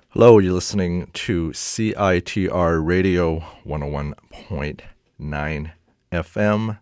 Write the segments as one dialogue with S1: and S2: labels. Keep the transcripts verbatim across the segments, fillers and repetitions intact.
S1: Hello, you're listening to C I T R Radio one oh one point nine F M.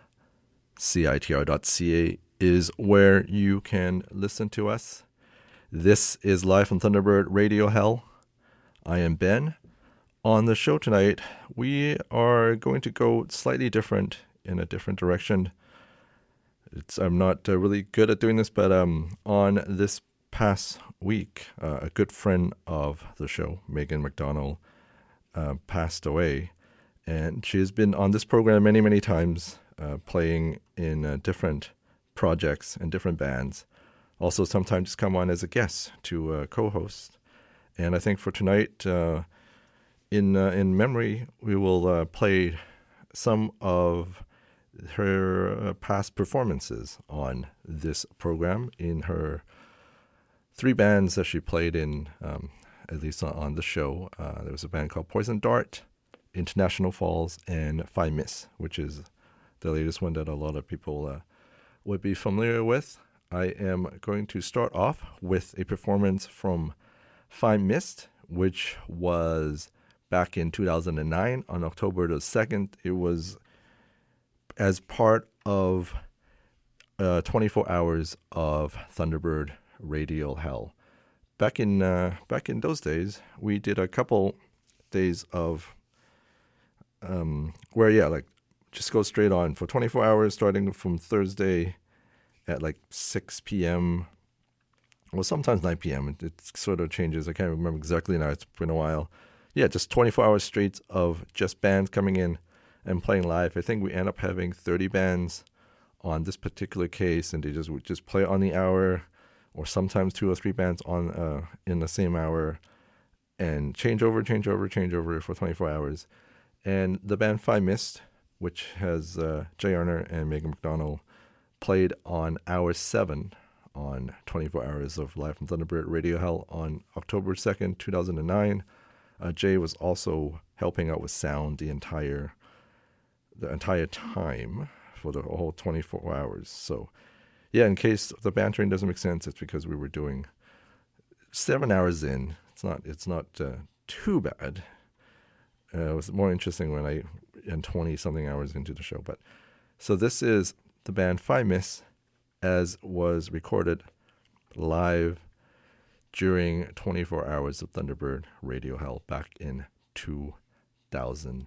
S1: C I T R dot C A is where you can listen to us. This is live from Thunderbird Radio Hell. I am Ben. On the show tonight, we are going to go slightly different, in a different direction. It's, I'm not uh, really good at doing this, but um, on this past week, uh, a good friend of the show, Megan McDonald, uh, passed away. And she has been on this program many, many times, uh, playing in uh, different projects and different bands. Also, sometimes come on as a guest to uh, co-host. And I think for tonight, uh, in uh, in memory, we will uh, play some of her uh, past performances on this program in her three bands that she played in, um, at least on the show. Uh, there was a band called Poison Dart, International Falls, and Phi Miss, which is the latest one that a lot of people uh, would be familiar with. I am going to start off with a performance from Phi Mist, which was back in two thousand nine on October the second. It was as part of uh, twenty-four hours of Thunderbird Radio Hell. Back in uh, back in those days, we did a couple days of um, where yeah, like just go straight on for twenty-four hours, starting from Thursday at like six p.m. Well, sometimes nine p.m. It, it sort of changes. I can't remember exactly now. It's been a while. Yeah, just twenty-four hours straight of just bands coming in and playing live. I think we end up having thirty bands on this particular case, and they just would just play on the hour, or sometimes two or three bands on uh, in the same hour, and change over, change over, change over for twenty-four hours. And the band Phi Mist, which has uh, Jay Arner and Megan McDonald, played on hour seven on twenty-four hours of Live from Thunderbird Radio Hell on October second, two thousand nine. Uh, Jay was also helping out with sound the entire the entire time for the whole twenty-four hours. So, yeah, in case the bantering doesn't make sense, it's because we were doing seven hours in. It's not it's not uh, too bad. Uh, it was more interesting when I and twenty something hours into the show. But so this is the band Phi Miss, as was recorded live during twenty-four hours of Thunderbird Radio Hell back in two thousand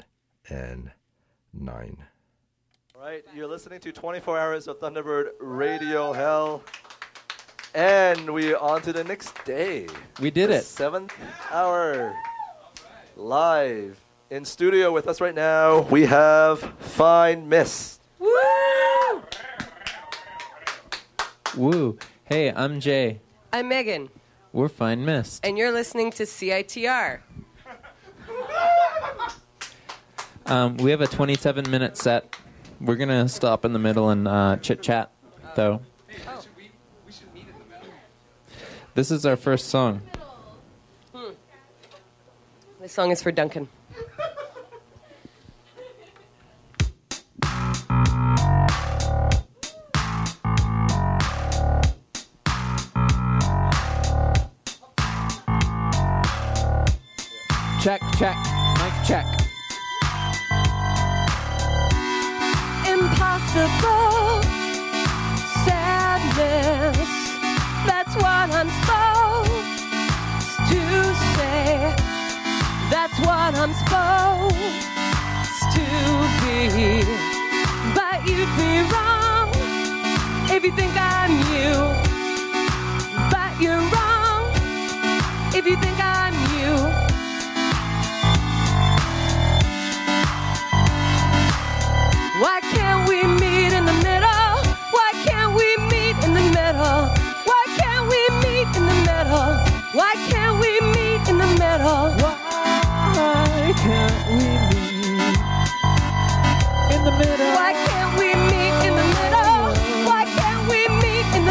S1: nine.
S2: All right, you're listening to twenty-four hours of Thunderbird Radio Hell. And we're on to the next day.
S3: We did
S2: the
S3: it.
S2: Seventh hour. Live in studio with us right now, we have Phi Miss.
S3: Woo! Woo. Hey, I'm Jay.
S4: I'm Megan.
S3: We're Phi Mist.
S4: And you're listening to C I T R.
S3: Um, we have a twenty-seven minute set. We're going to stop in the middle and uh, chit-chat, though.
S4: Oh.
S3: This is our first song.
S4: Hmm. This song is for Duncan.
S3: Check, check, mic check.
S4: Impossible sadness, that's what I'm supposed to say. That's what I'm supposed to be. But you'd be wrong if you think I'm you. But you're wrong if you think I'm you. Why can't we meet in the middle? Why can't we meet in the middle? Why can't we meet in the middle? Why can't we meet in the middle?
S3: Why can't we meet in the middle?
S4: Why can't we meet in the middle? Why can't we meet in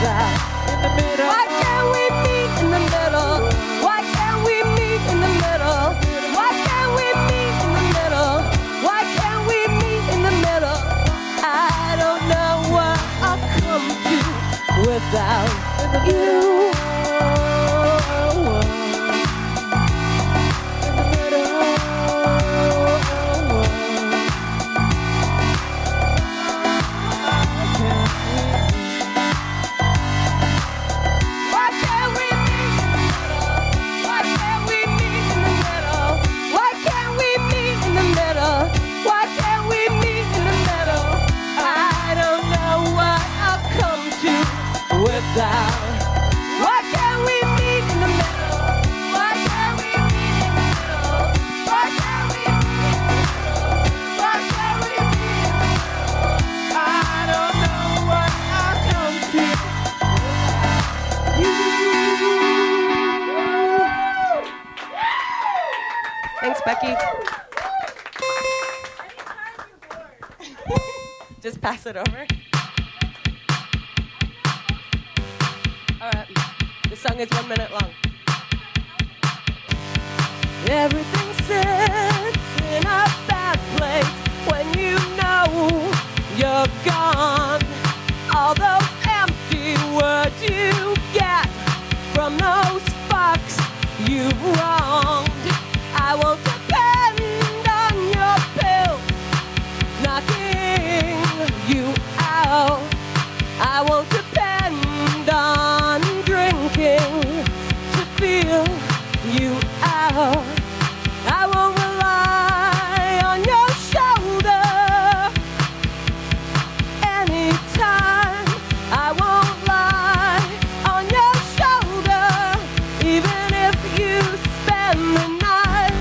S4: without? Why can't we meet in the middle? Why can't we meet in the middle? Why can't we meet in the middle? Why can't we meet in the middle? I don't know what I'll come to without you. Why can't we meet in the middle? Why can't we meet in the middle? Why can't we meet in the middle? Why can't we meet in the middle? I don't know what I'll come to you. Thanks, Becky. Just pass it over. All right. The song is one minute long. Everything sits in a bad place when you know you're gone. All those empty words you get from those fucks you've wronged. I won't depend on your pills knocking you out. I won't depend on drinking to feel you out. I won't rely on your shoulder anytime. I won't lie on your shoulder even if you spend the night.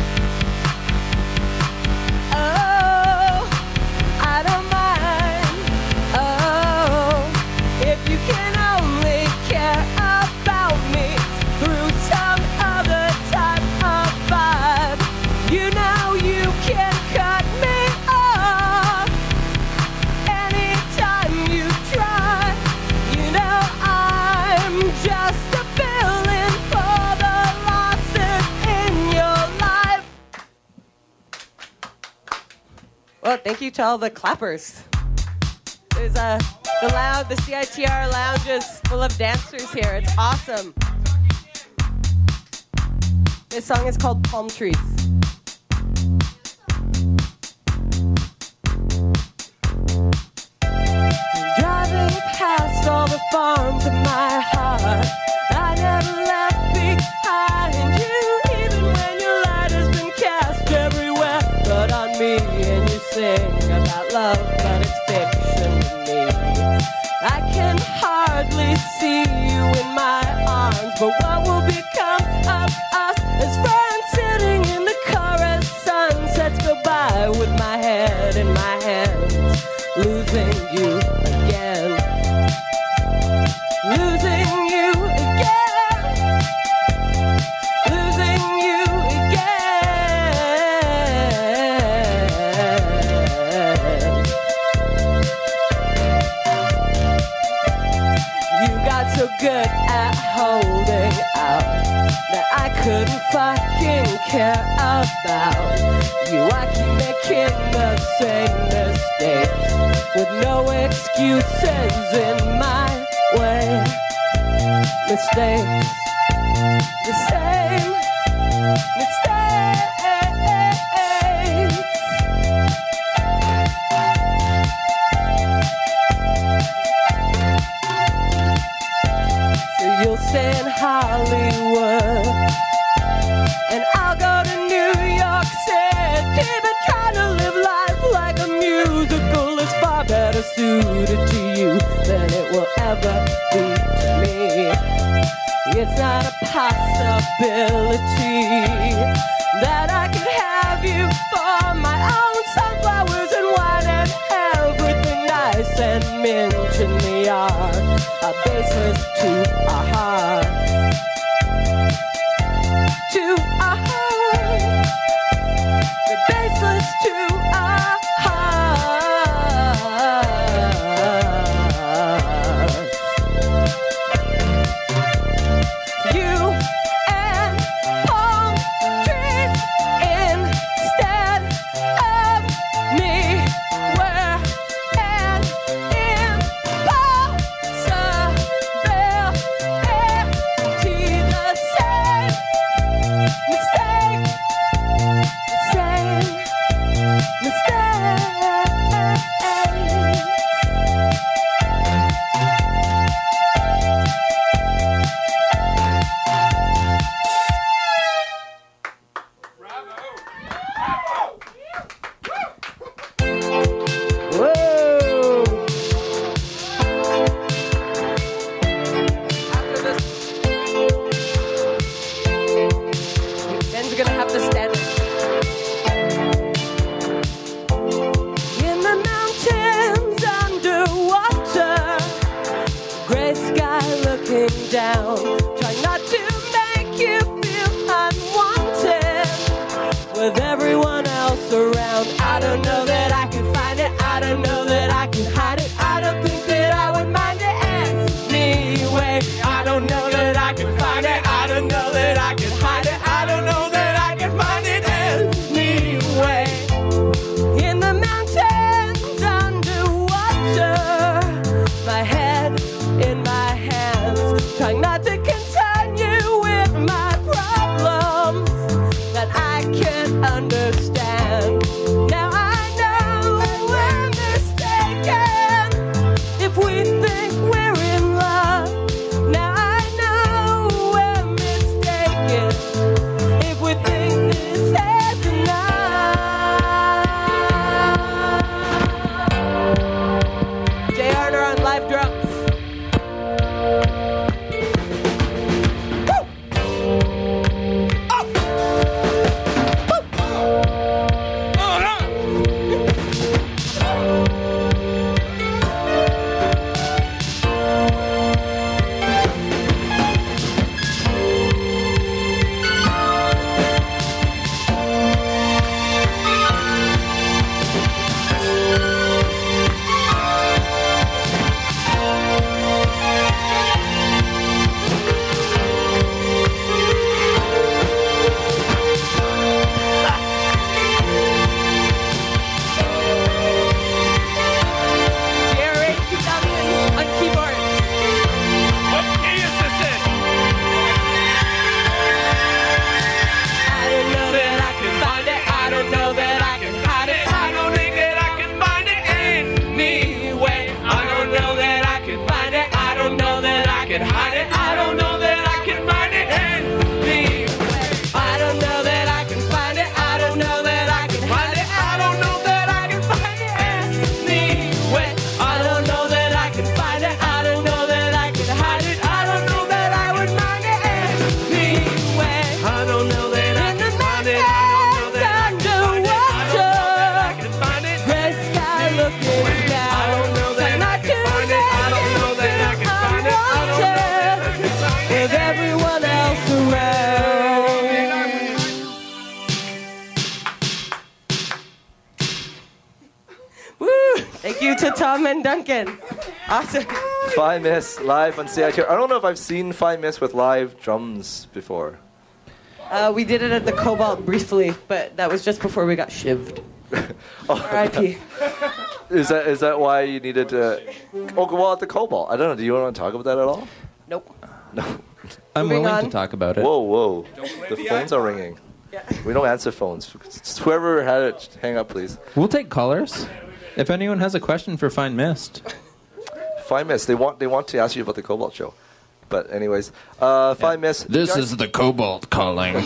S4: Oh, I don't mind. Oh, if you can only care about me through some other type of vibe. You know you can cut me off anytime you try. You know I'm just a fill-in for the losses in your life. Well, thank you to all the clappers. There's a the loud the C I T R lounge is full of dancers here. It's awesome. This song is called Palm Trees. Driving past all the farms in my heart, I never left behind you, even when your light has been cast everywhere but on me. And you sing about love, but it's fiction to me. I can hardly see you in my arms, but what will become of us as friends sitting in the chorus? Sunsets go by with my head in my hands, losing you again, losing you again, losing you again. You got so good at holding out that I couldn't fucking care about you. I keep making the same mistakes with no excuses in my way. Mistakes, the same mistakes. So you'll stay in Hollywood and I'll go to New York City, but trying to live life like a musical is far better suited to you than it will ever be to me. It's not a possibility that I could have you for my own. Sunflowers and wine and everything nice and mint in the yard are baseless to our hearts, to our hearts. They're baseless to our hearts. looking down, trying not to make you feel unwanted with everyone else around. I don't know that I can find it, I don't know that I can hide it, I don't think that I would mind it anyway. I don't know that I can find it, I don't know that I can hide it, I don't know that I can find it anyway. In the mountains underwater, my head in my hands, trying not to concern you with my problems that I can't understand. Now I know we're mistaken if we think we're in love. Now I know we're mistaken if we think this is enough. Jay Arner on live drums. To Tom and Duncan. Awesome.
S2: Phi Miss live on C I T R. I don't know if I've seen Phi Miss with live drums before.
S4: Uh, we did it at the Cobalt briefly, but that was just before we got shivved.
S2: Oh,
S4: R I P
S2: Is that is that why you needed to? Oh, well, at the Cobalt. I don't know. Do you want to talk about that at all?
S4: Nope.
S2: No.
S3: I'm
S4: Moving
S3: willing
S4: on.
S3: to talk about it.
S2: Whoa, whoa. The phones are ringing.
S4: Yeah.
S2: We don't answer phones. Whoever had it, hang up, please.
S3: We'll take callers. If anyone has a question for Fine Mist.
S2: Phi Miss, they want they want to ask you about the Cobalt show. But anyways, uh, Phi Miss.
S3: This
S2: guys-
S3: is the Cobalt calling.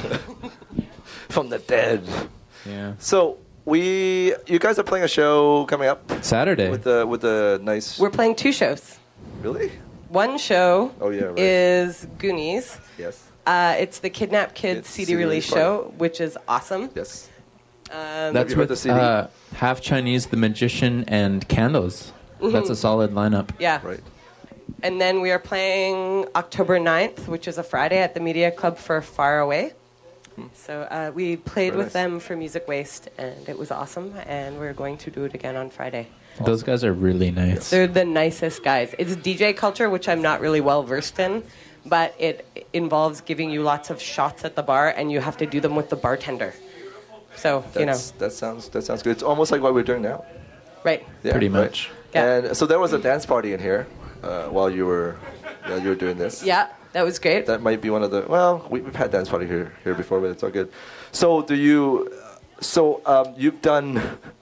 S2: from the dead.
S3: Yeah.
S2: So we, you guys are playing a show coming up
S3: Saturday.
S2: with the with the nice.
S4: We're playing two shows.
S2: Really?
S4: One show
S2: Oh, yeah, right.
S4: is Goonies.
S2: Yes.
S4: Uh, it's the Kidnap Kids
S2: Kids
S4: C D
S2: C D
S4: release
S2: release
S4: show, which is awesome.
S2: Yes.
S4: Um,
S3: That's
S2: you heard
S3: with
S2: the C D?
S3: uh, Half Chinese, The Magician, and Candles. That's a solid lineup.
S4: yeah.
S2: Right.
S4: And then we are playing October ninth, which is a Friday at the Media Club for Far Away. So uh, we played
S2: Very
S4: with
S2: nice.
S4: them for Music Waste, and it was awesome. And we're going to do it again on Friday.
S3: Those guys are really nice.
S4: They're the nicest guys. It's D J culture, which I'm not really well versed in, but it involves giving you lots of shots at the bar, and you have to do them with the bartender. So,
S2: That's,
S4: you know,
S2: that sounds that sounds good. It's almost like what we're doing now.
S4: right.
S2: Yeah,
S3: Pretty
S2: right.
S3: much.
S4: Yeah.
S2: And so there was a dance party in here uh, while you were while you were doing this.
S4: Yeah, that was great.
S2: That might be one of the. Well, we, we've had dance party here here before, but it's all good. So do you? So um, you've done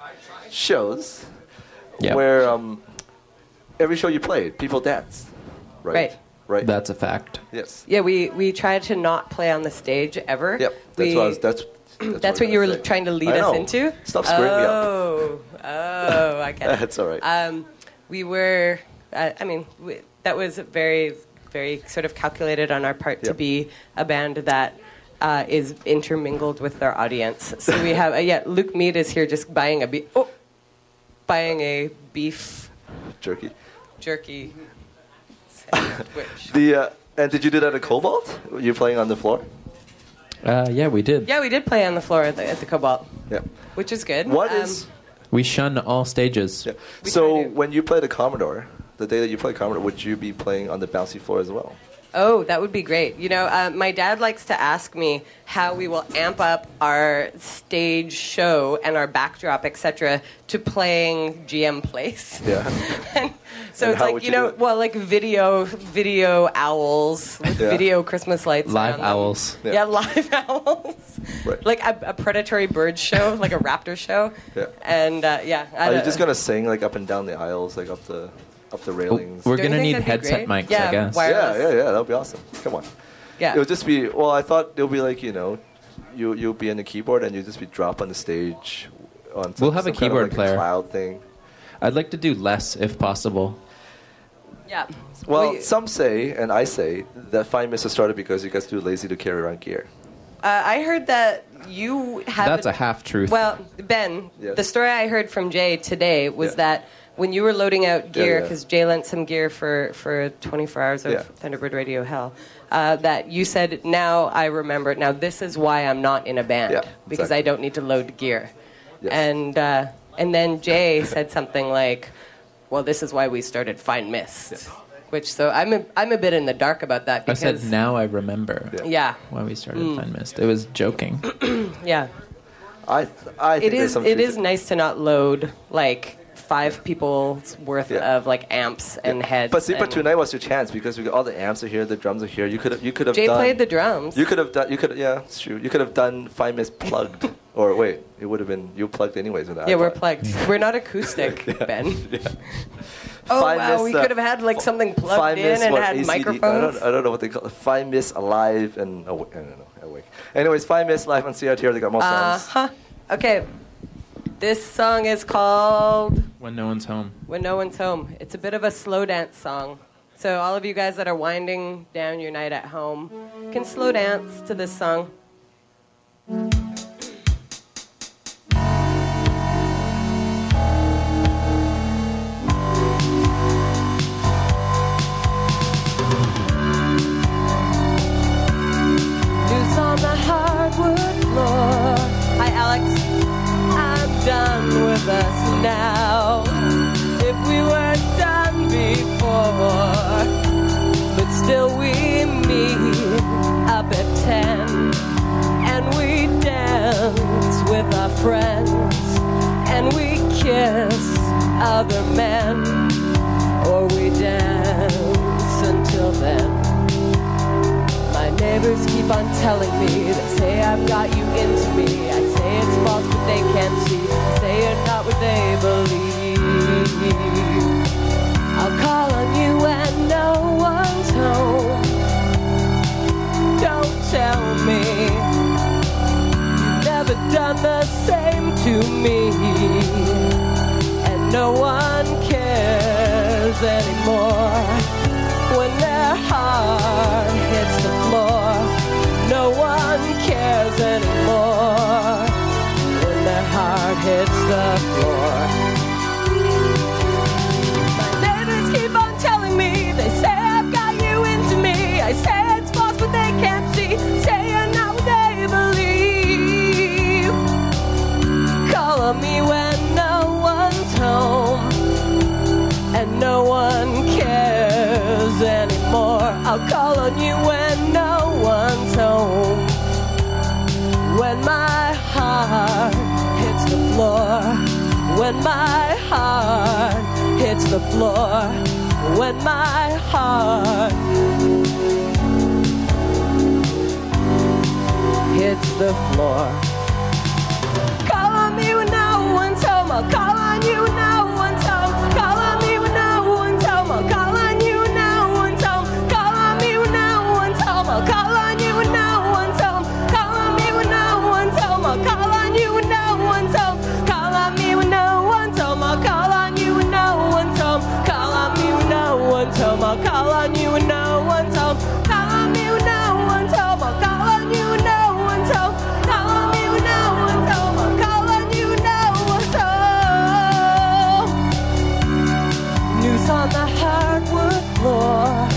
S2: shows
S3: Yep.
S2: where um, every show you played, people danced, right?
S4: Right.
S2: Right.
S3: That's a fact.
S2: yes.
S4: Yeah, we, we tried to not play on the stage ever.
S2: Yep. That's
S4: we,
S2: what I was. That's. That's,
S4: That's
S2: I
S4: what
S2: was
S4: you were
S2: gonna say.
S4: trying to lead
S2: I
S4: us
S2: know.
S4: into?
S2: Stop screwing me up.
S4: Oh, oh, I get it.
S2: That's all right.
S4: Um, we were, uh, I mean, we, that was very, very sort of calculated on our part to
S2: Yep.
S4: be a band that uh, is intermingled with their audience. So we have, uh, yeah, Luke Mead is here just buying a beef, oh, buying a beef
S2: Jerky.
S4: jerky Which.
S2: The uh, and did you do that at Cobalt? Were you playing on the floor?
S3: Uh, yeah, we did.
S4: Yeah, we did play on the floor at the, at the Cobalt,
S2: Yeah.
S4: which is good.
S2: What
S4: Um,
S2: is?
S3: We shun all stages.
S2: Yeah.
S4: We
S2: So
S4: try to.
S2: when you play the Commodore, the day that you play Commodore, would you be playing on the bouncy floor as well?
S4: Oh, that would be great. You know, uh, my dad likes to ask me how we will amp up our stage show and our backdrop, et cetera, to playing G M Place.
S2: Yeah.
S4: And so
S2: And
S4: it's
S2: how
S4: like,
S2: would
S4: you
S2: you
S4: know,
S2: do it?
S4: well, like video, video owls with
S2: Yeah.
S4: video Christmas lights.
S3: Live
S4: around them.
S3: owls.
S2: Yeah.
S4: Yeah, live owls.
S2: Right.
S4: Like a, a predatory bird show, like a raptor show.
S2: Yeah.
S4: And uh, yeah. I
S2: Are you
S4: don't-
S2: just gonna sing like up and down the aisles, like up the up the railings?
S3: We're
S4: Don't you
S3: gonna
S4: think
S3: need
S4: that'd be
S3: headset
S4: great?
S3: mics,
S4: Yeah,
S3: I guess.
S4: wire-
S2: Yeah,
S4: wireless.
S2: yeah, yeah. That would be awesome. Come on.
S4: Yeah.
S2: It would just be. Well, I thought it would be like you know, you you'll be in the keyboard and you just be dropped on the stage. On some,
S3: We'll have a
S2: some kind of,
S3: keyboard
S2: like,
S3: player.
S2: cloud thing.
S3: I'd like to do less if possible.
S4: Yeah.
S2: Well,
S4: you-
S2: some say, and I say, that Fine Mist has started because you guys too lazy to carry around gear.
S4: Uh, I heard that you have.
S3: That's a half truth.
S4: Well, Ben,
S2: Yes.
S4: the story I heard from Jay today was
S2: Yeah.
S4: that when you were loading out gear,
S2: yeah.
S4: because Jay lent some gear for, for twenty-four hours of
S2: Yeah.
S4: Thunderbird Radio Hell, uh, that you said, now I remember, now this is why I'm not in a band,
S2: Yeah,
S4: because
S2: exactly.
S4: I don't need to load gear.
S2: Yes.
S4: And, uh, and then Jay said something like, well, this is why we started Fine Mist.
S2: Yeah.
S4: Which, so I'm a, I'm a bit in the dark about that
S3: I
S4: because...
S3: said, now I remember
S2: Yeah.
S4: Yeah,
S3: why we started
S4: Mm.
S3: Fine Mist. It was joking.
S4: yeah.
S2: I I think
S4: It
S2: there's
S4: is.
S2: some
S4: It
S2: truth
S4: is
S2: in-
S4: nice to not load like five people's worth
S2: Yeah.
S4: of like amps and
S2: Yeah.
S4: heads.
S2: But see, but
S4: and-
S2: tonight was your chance because we got all the amps are here, the drums are here. You could have you could have
S4: Jay
S2: done.
S4: played the drums.
S2: You could have done. You could. Yeah, it's true. You could have done Fine Mist plugged, or wait, it would have been you plugged anyways with that.
S4: yeah, we're plugged. We're not acoustic, Ben. Oh
S2: Fine
S4: wow,
S2: Mist,
S4: we
S2: uh,
S4: could have had like something plugged
S2: Fine
S4: in
S2: Mist,
S4: and
S2: what,
S4: had
S2: A C D?
S4: microphones.
S2: I don't, I don't know what they call it. Fine Mist Alive and oh, I don't know. Awake. Anyways, Fine Mist live on C I T R. They got more
S4: Uh
S2: songs.
S4: huh. Okay. This song is called
S3: When no one's home.
S4: When No One's Home. It's a bit of a slow dance song. So all of you guys that are winding down your night at home can slow dance to this song. Loose on the hardwood floor. Hi, Alex. I'm done with us now. If we were done before, but still we meet up at ten, and we dance with our friends, and we kiss other men, or we dance until then. My neighbors keep on telling me, they say I've got you into me. I say it's false, but they can't see. They say you're not what they believe. I'll call on you when no one's home. Don't tell me you've never done the same to me. And no one cares anymore when their heart hits the floor. No one cares anymore when their heart hits the floor. My neighbors keep on telling me, they say I've got you into me. I say it's false, but they can't see. Say you're not what they believe. Call on me when no one's home, and no one cares anymore. I'll call on you when no one's home. When my heart hits the floor. When my heart hits the floor. When my heart hits the floor. Call on me when no one's home. I'll call on you when no one's home. Call on me when no one's home. I'll call on you when no one's home. Call on me when no one's home. I'll call on you when no one's home. Call on me when no one's home. I'll call on you when no one's home. Call on me when no one's home. I'll call on you when no one's home. Call on me when no one's home. I'll call on you when no one's home. Call on me when no one's home. I'll call on you when no one's home. Call on me when no one's home. I'll call on you when no one's home. Noose on the hardwood floor.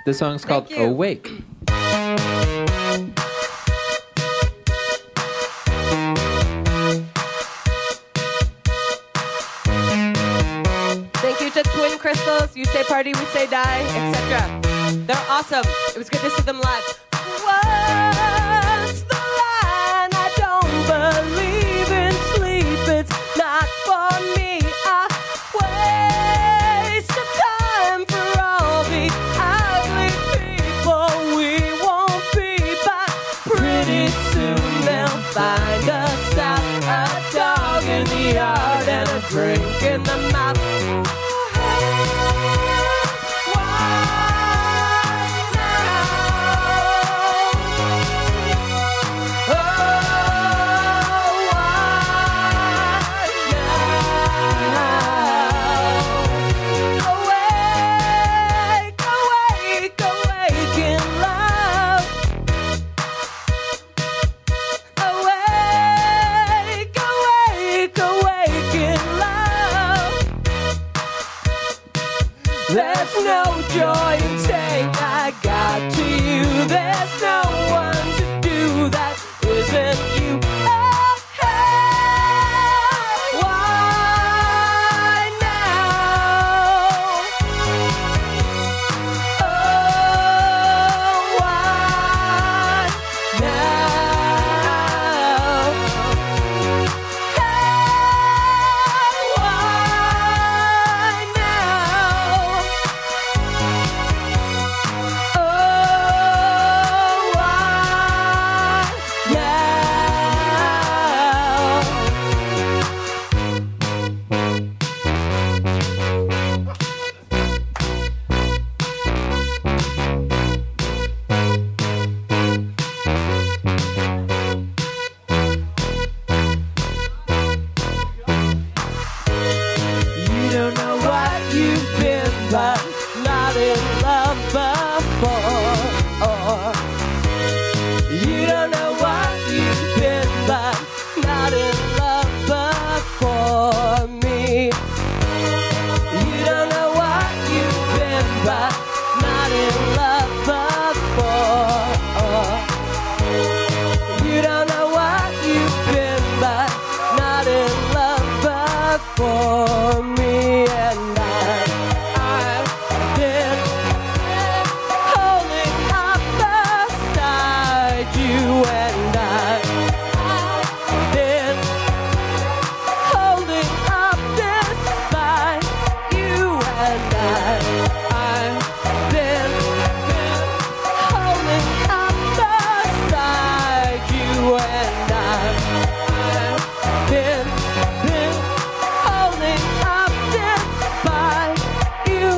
S3: This song's called
S5: Thank you.
S3: Awake.
S5: Thank you to Twin Crystals. You say party, we say die, et cetera. They're awesome. It was good to see them live. What's the line? I don't believe in sleep. It's not for me. I waste of time for all the ugly people we won't be. But pretty soon they'll find us out. A dog in the yard and a drink in the mouth. There's no joy in saying I got to you. There's no one to do that isn't you. Oh, hey, why now? Oh, why now? Hey, why now? Oh, why You don't know what you've been, but not in love before. You don't know what you've been, but not in love before me. You don't know what you've been, but not in love before. You don't know what you've been, but not in love before me. And I, I've been holding up beside you, and I, I've been holding up despite you, and I, I've been, been holding up beside you, and I, I've been, been holding up despite you.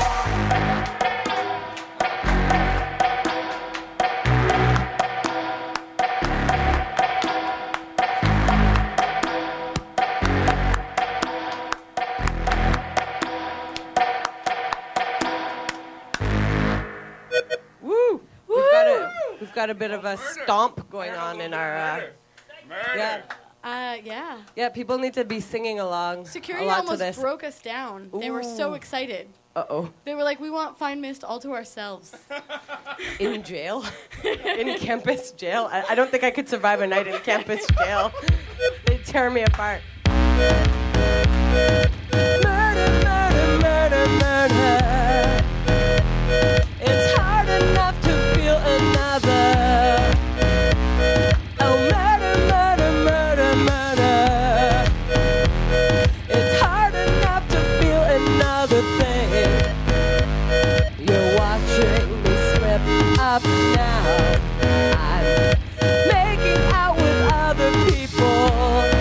S5: Woo! We've got a we've got a bit of a stomp going on in our uh, yeah
S6: Uh, yeah.
S5: yeah. People need to be singing along
S6: Security
S5: a lot to
S6: almost
S5: this.
S6: broke us down. They were so
S5: Ooh.
S6: excited.
S5: Uh oh.
S6: They were like, we want Fine Mist all to ourselves.
S5: In jail, in campus jail. I, I don't think I could survive a night in campus jail. They'd tear me apart. Murder, murder, murder, murder. It's hard enough to feel another. Oh, murder, murder, murder, murder. It's hard enough to feel another thing. You're watching me slip up now. I'm making out with other people.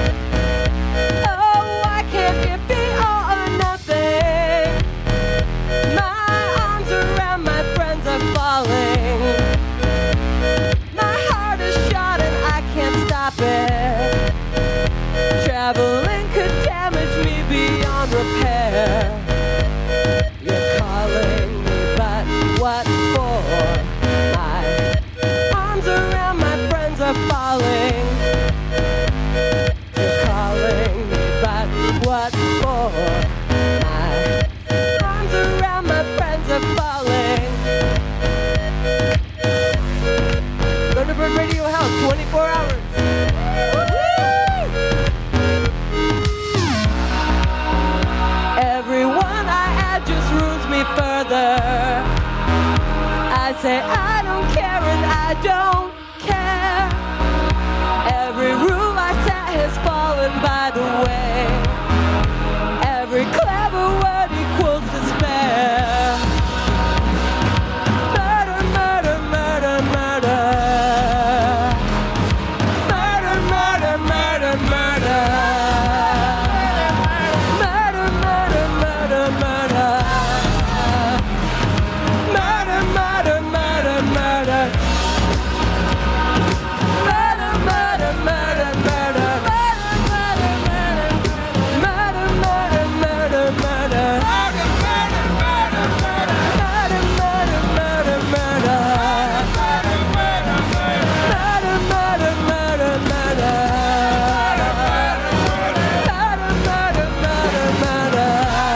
S5: Oh, why can't it be all or nothing? My arms around my friends are falling. My heart is shot and I can't stop it. Traveling could damage me beyond repair. You're calling me, but what for? My arms around my friends are falling. You're calling me, but what for? My arms around my friends are falling. say I don't care and I don't care. Every rule I set has fallen by the way. Every clever word equals despair. Murder, murder, murder, murder. Murder, murder, murder, murder. Murder, murder, murder, murder. Murder, murder, murder, murder. Murder, murder, murder, murder. Murder, murder, murder, murder. Murder, murder, murder. Murder, murder, murder, murder. Murder, murder, murder, murder. Murder, murder, murder, murder.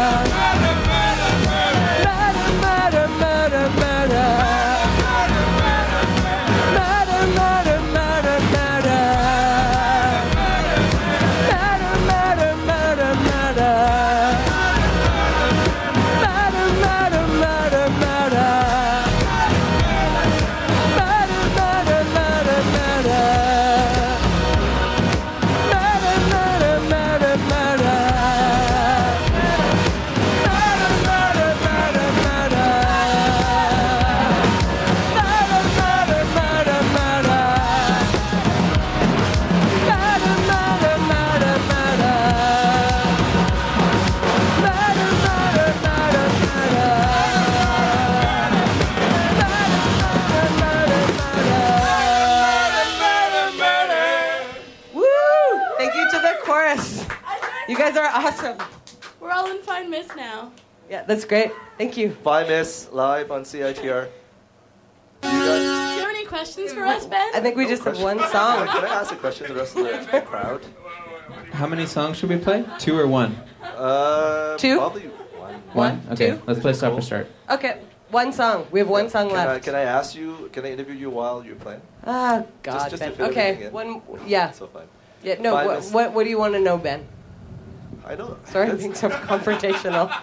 S5: Murder, murder, murder, murder. Murder, murder, murder, murder. Murder, murder, murder, murder. Murder, murder, murder, murder. Murder, murder, murder, murder. Murder, murder, murder, murder. Murder, murder, murder, murder. Murder, murder, murder, murder. Murder, murder, murder, murder. Murder, murder, murder, murder. Woo! Thank you to the chorus. You guys are awesome.
S6: We're all in Fine Miss now.
S5: Yeah, that's great. Thank you.
S2: Bye, Miss, live on C I T R. You guys,
S6: Do you have any questions for us, Ben?
S5: I think we just have one song.
S2: can I ask a question to the rest of the crowd?
S3: How many songs should we play? Two or one?
S2: Uh,
S5: Two?
S2: Probably one.
S5: One,
S3: Okay,
S5: two?
S3: let's play Stop or Start.
S5: Okay, one song. We have one song
S2: Can I,
S5: left.
S2: can I ask you, can I interview you while you're playing?
S5: Ah, God,
S2: just to
S5: Ben.
S2: fill
S5: Okay,
S2: everything in.
S5: one. Yeah,
S2: So fine.
S5: yeah. No,
S2: Fine,
S5: what,
S2: miss.
S5: what, what do you want to know, Ben?
S2: I know.
S5: Sorry, I'm
S2: That's-
S5: being so confrontational.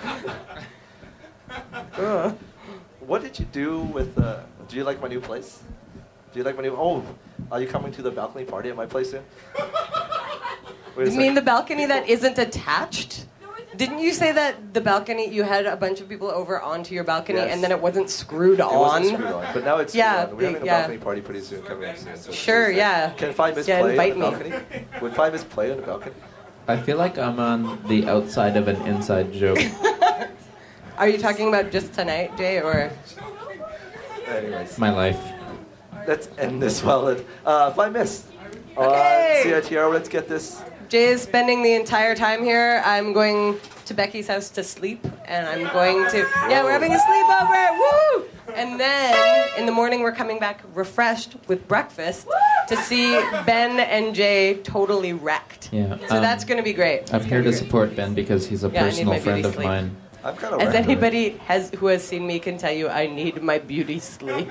S5: Ugh.
S2: What did you do with, uh, do you like my new place? Do you like my new, oh, are you coming to the balcony party at my place soon? Wait a
S5: You mean
S2: second.
S5: the balcony that isn't attached? Didn't you say that the balcony, you had a bunch of people over onto your balcony
S2: Yes.
S5: and then it wasn't screwed
S2: It
S5: on?
S2: wasn't screwed on, but now it's
S5: Yeah,
S2: screwed on. We're having a
S5: yeah.
S2: balcony party pretty soon, coming up soon. So
S5: Sure, yeah.
S2: Can Five Miss
S5: Yeah,
S2: play
S5: invite
S2: on the
S5: me.
S2: balcony? Would Five Miss play on the balcony?
S3: I feel like I'm on the outside of an inside joke.
S5: Are you talking about just tonight, Jay, or?
S2: Anyways,
S3: My life.
S2: let's end this while it. Uh, Five Miss.
S5: Okay.
S2: On C I T R, let's get this.
S5: Jay is spending the entire time here. I'm going to Becky's house to sleep, and I'm going to. Yeah, we're having a sleepover. Woo! And then in the morning, we're coming back refreshed with breakfast to see Ben and Jay totally wrecked.
S3: Yeah.
S5: So
S3: um,
S5: that's going to be great.
S3: I'm here to support Ben because he's a
S5: Yeah, I need
S3: personal
S5: my
S3: friend
S5: beauty
S3: of
S5: sleep.
S3: mine.
S2: I'm kind of
S5: As anybody has who has seen me can tell you, I need my beauty sleep.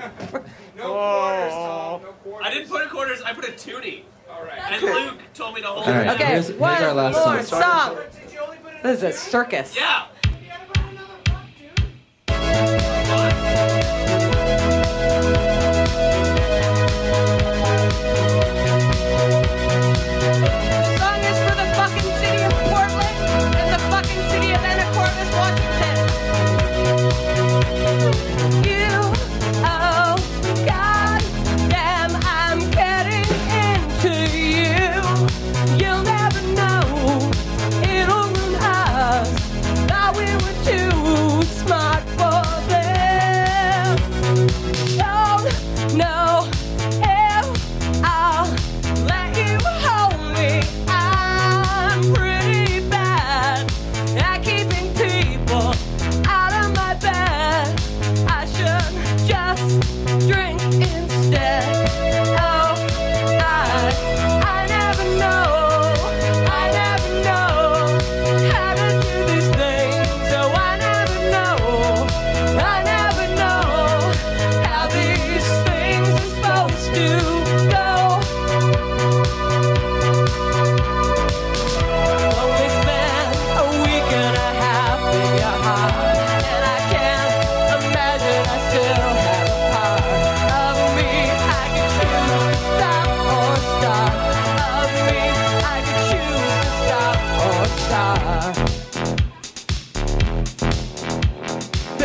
S7: I didn't put a quarters, I put a tootie. And Luke told me to hold
S3: All right.
S7: it.
S5: Okay,
S3: Here's- here's
S5: one
S3: our last
S5: more
S3: song.
S5: song. This is a circus.
S7: Yeah.
S5: The song is for the fucking city of Portland and the fucking city of Anacortes, Washington. You, oh, God damn, I'm getting into you. You'll never know, it'll ruin us. I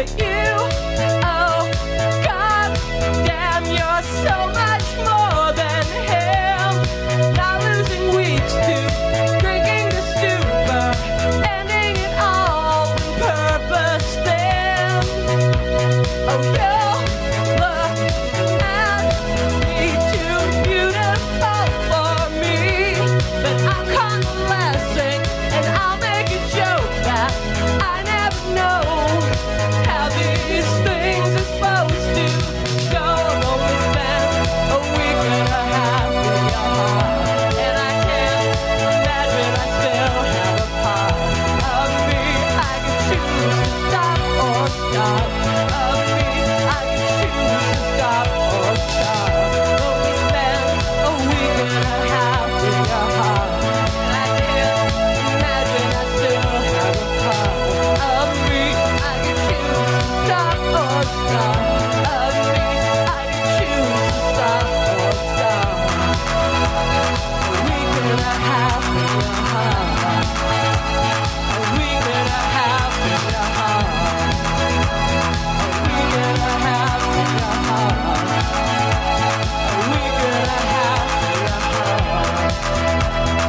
S5: to you. Oh, God damn, you're so much more than him. Not losing weeks to drinking to stupor, ending it all when purpose stands. Oh, you look at me, too beautiful for me, but I'm convalescing, and I'll make a joke that I never know how these things are supposed to go. I've only spent a week and a half in your heart, and I can't imagine I still have a part of me. I can choose to stop or start. Of me, I can choose to stop or start. Only spent a week and a half in your heart, and I can't imagine I still have a part of me. I can choose to stop or start. Of me, I can choose to stop or start. A week and a half in your heart. A week and a half in your heart. A week and a half in your heart. A week and a half in your heart.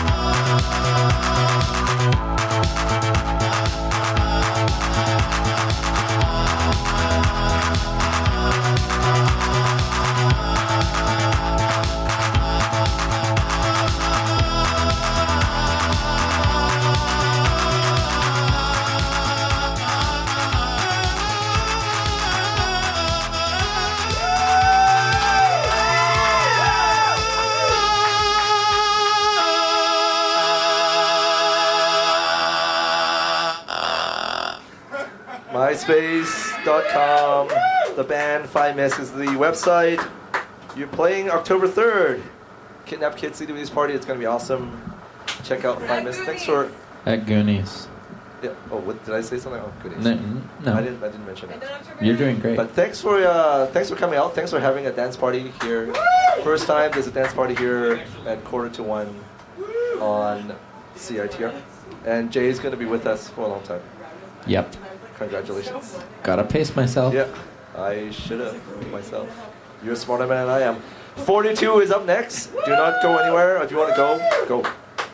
S2: MySpace dot com. The band Five Miss is the website. You're playing October third. Kidnap Kids C D V's party. It's going to be awesome. Check out Five Miss. Thanks for.
S3: At Goonies.
S2: Yeah. Oh, what did I say something? Oh, goodies.
S3: No, no.
S2: I didn't. I didn't mention it.
S3: You're doing great.
S2: But thanks for uh, thanks for coming out. Thanks for having a dance party here. First time there's a dance party here at quarter to one on C I T R, and Jay's going to be with us for a long time.
S3: Yep.
S2: Congratulations.
S3: Gotta pace myself.
S2: Yeah, I should have myself. You're a smarter man than I am. forty-two is up next. Do not go anywhere. If you want to go, go.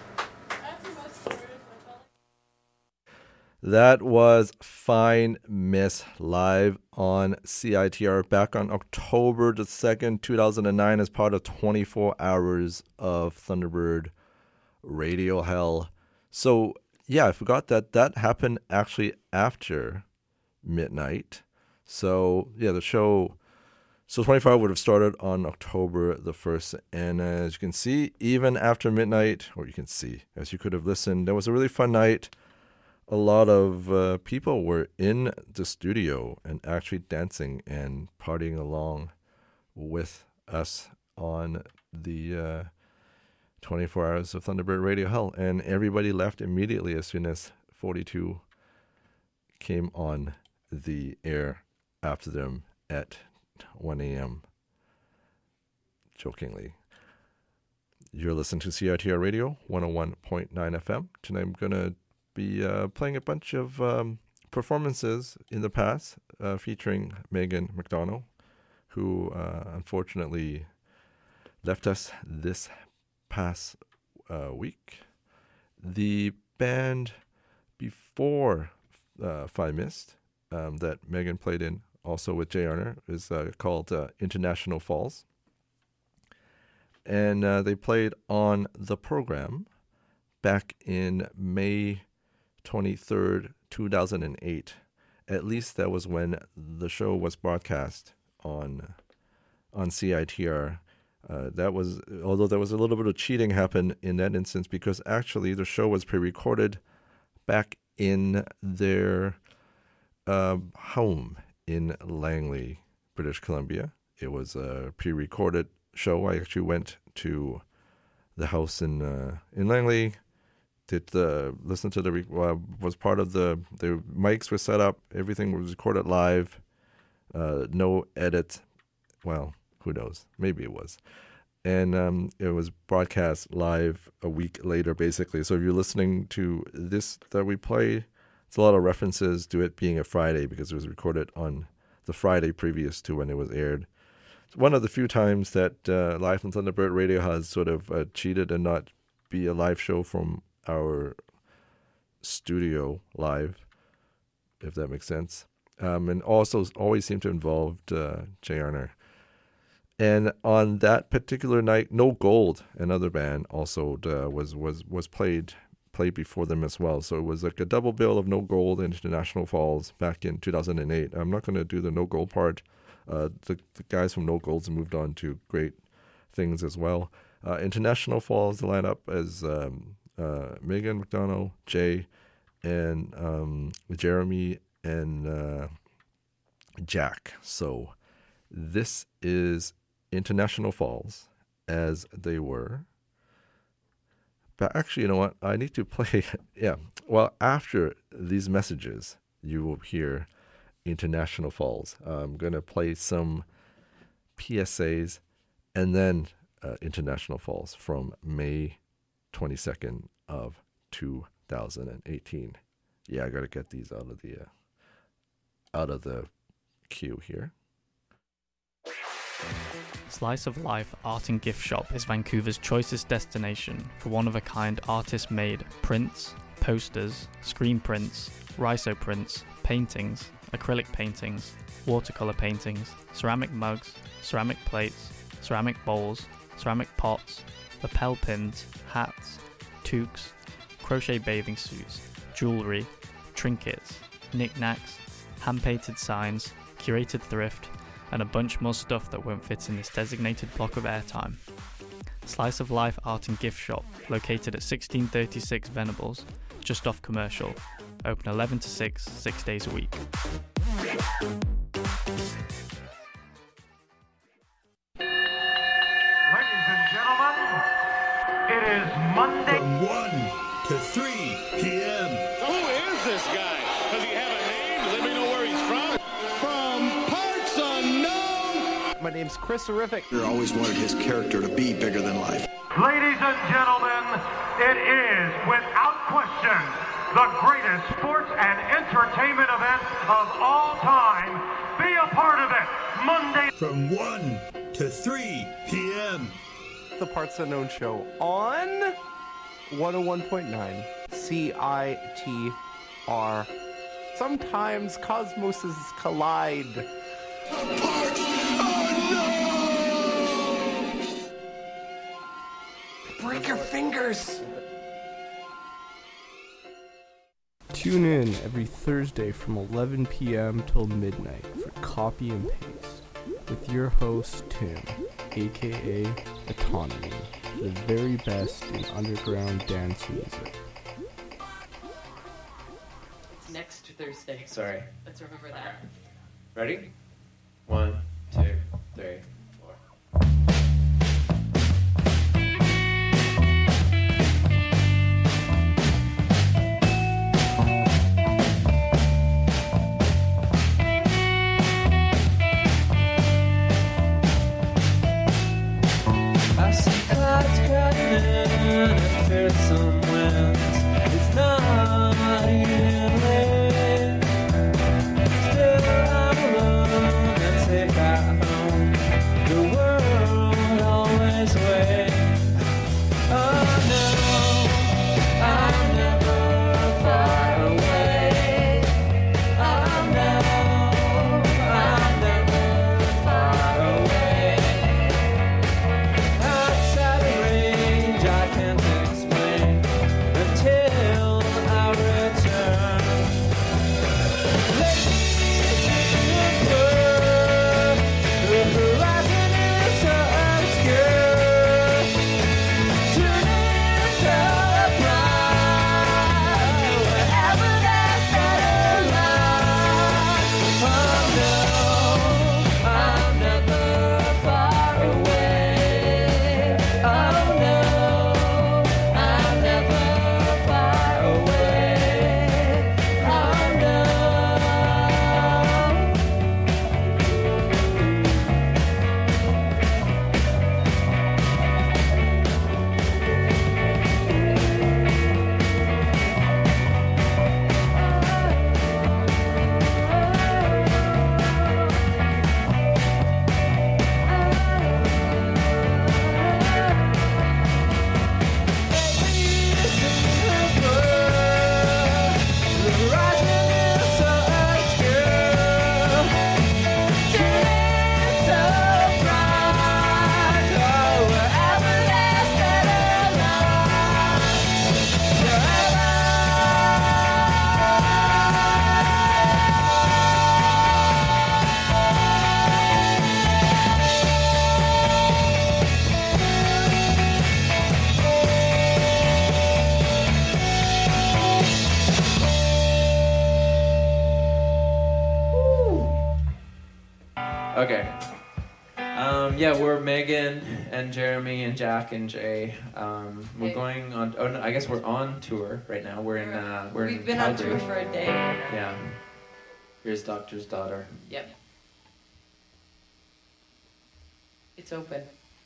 S1: That was Fine Miss live on C I T R back on October the second, two thousand nine as part of twenty-four hours of Thunderbird Radio Hell. So, yeah, I forgot that that happened actually after midnight. So, yeah, the show, so twenty-four hour would have started on October the first. And as you can see, even after midnight, or you can see, as you could have listened, there was a really fun night. A lot of uh, people were in the studio and actually dancing and partying along with us on the uh, twenty-four hours of Thunderbird Radio Hell. And everybody left immediately as soon as forty-two came on the air after them at one a.m. Jokingly. You're listening to C I T R Radio, one oh one point nine F M. Tonight I'm going to be uh, playing a bunch of um, performances in the past uh, featuring Megan McDonald, who uh, unfortunately left us this past uh, week. The band before uh, Five Mist um, that Megan played in, also with Jay Arner, is uh, called uh, International Falls. And uh, they played on the program back in May twenty-third, two thousand eight. At least that was when the show was broadcast on on C I T R. Uh, that was, although there was a little bit of cheating happened in that instance, because actually the show was pre-recorded back in their uh, home in Langley, British Columbia. It was a pre-recorded show. I actually went to the house in uh, in Langley. Did the listen to the uh, was part of the the mics were set up. Everything was recorded live. Uh, no edit. Well, who knows? Maybe it was. And um, it was broadcast live a week later, basically. So if you're listening to this that we played, It's a lot of references to it being a Friday because it was recorded on the Friday previous to when it was aired. It's one of the few times that uh, Live from Thunderbird Radio has sort of uh, cheated and not be a live show from our studio live, if that makes sense. Um, and also always seemed to involve uh, Jay Arner. And on that particular night, No Gold, another band, also uh, was was was played played before them as well. So it was like a double bill of No Gold and International Falls back in two thousand eight. I'm not going to do the No Gold part. Uh, the, the guys from No Gold's moved on to great things as well. Uh, International Falls, the lineup as um, uh, Megan McDonald, Jay, and um, Jeremy, and uh, Jack. So this is International Falls as they were. But actually, you know what? I need to play. Yeah. Well, after these messages, you will hear International Falls. I'm going to play some P S As and then uh, International Falls from May twenty-second of two thousand eighteen. Yeah, I got to get these out of the uh, out of the queue here.
S8: Slice of Life Art and Gift Shop is Vancouver's choicest destination for one-of-a-kind artist-made prints, posters, screen prints, rhizo prints, paintings, acrylic paintings, watercolor paintings, ceramic mugs, ceramic plates, ceramic bowls, ceramic pots, lapel pins, hats, toques, crochet bathing suits, jewellery, trinkets, knickknacks, hand-painted signs, curated thrift, and a bunch more stuff that won't fit in this designated block of airtime. Slice of Life Art and Gift Shop, located at sixteen thirty-six Venables, just off Commercial, open eleven to six, six days a week.
S9: Ladies and gentlemen, it is Monday.
S10: From one to three p.m.
S11: Who is this guy? Does he have a name? Let me know where he's from.
S10: From parts unknown.
S12: My name's Chris Horrific.
S13: I always wanted his character to be bigger than life.
S9: Ladies and gentlemen, it is, without question, the greatest sports and entertainment event of all time. Be a part of it, Monday.
S10: From one to three p.m.
S12: The Parts Unknown Show on one oh one point nine C I T R. Sometimes cosmoses collide.
S10: The Parts Unknown!
S12: Break your fingers!
S14: Tune in every Thursday from eleven p.m. till midnight for Copy and Paste with your host Tim, aka Autonomy, the very best in underground dance music.
S15: It's next Thursday.
S7: Sorry.
S15: Let's remember that.
S7: Ready? One, two, three, four.
S5: I see clouds coming and heard some winds. It's not even late. Still I'm alone and safe at home.
S3: Okay. Um, yeah, we're Megan and Jeremy and Jack and Jay. Um, we're
S15: Hey.
S3: going on. Oh no, I guess we're on tour right now. We're in. Uh, we're
S15: We've
S3: in
S15: been on
S3: Calgary.
S15: tour for a day.
S3: Yeah. Here's Doctor's Daughter.
S15: Yep. It's open.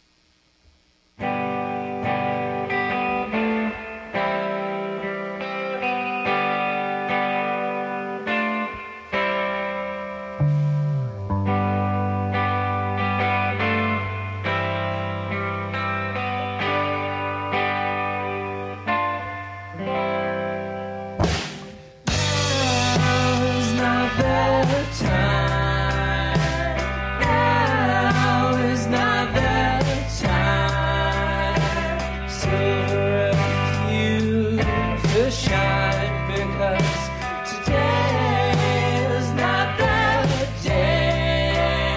S5: Now's not the time. Now is not the time. So refuse to shine because today is not the day.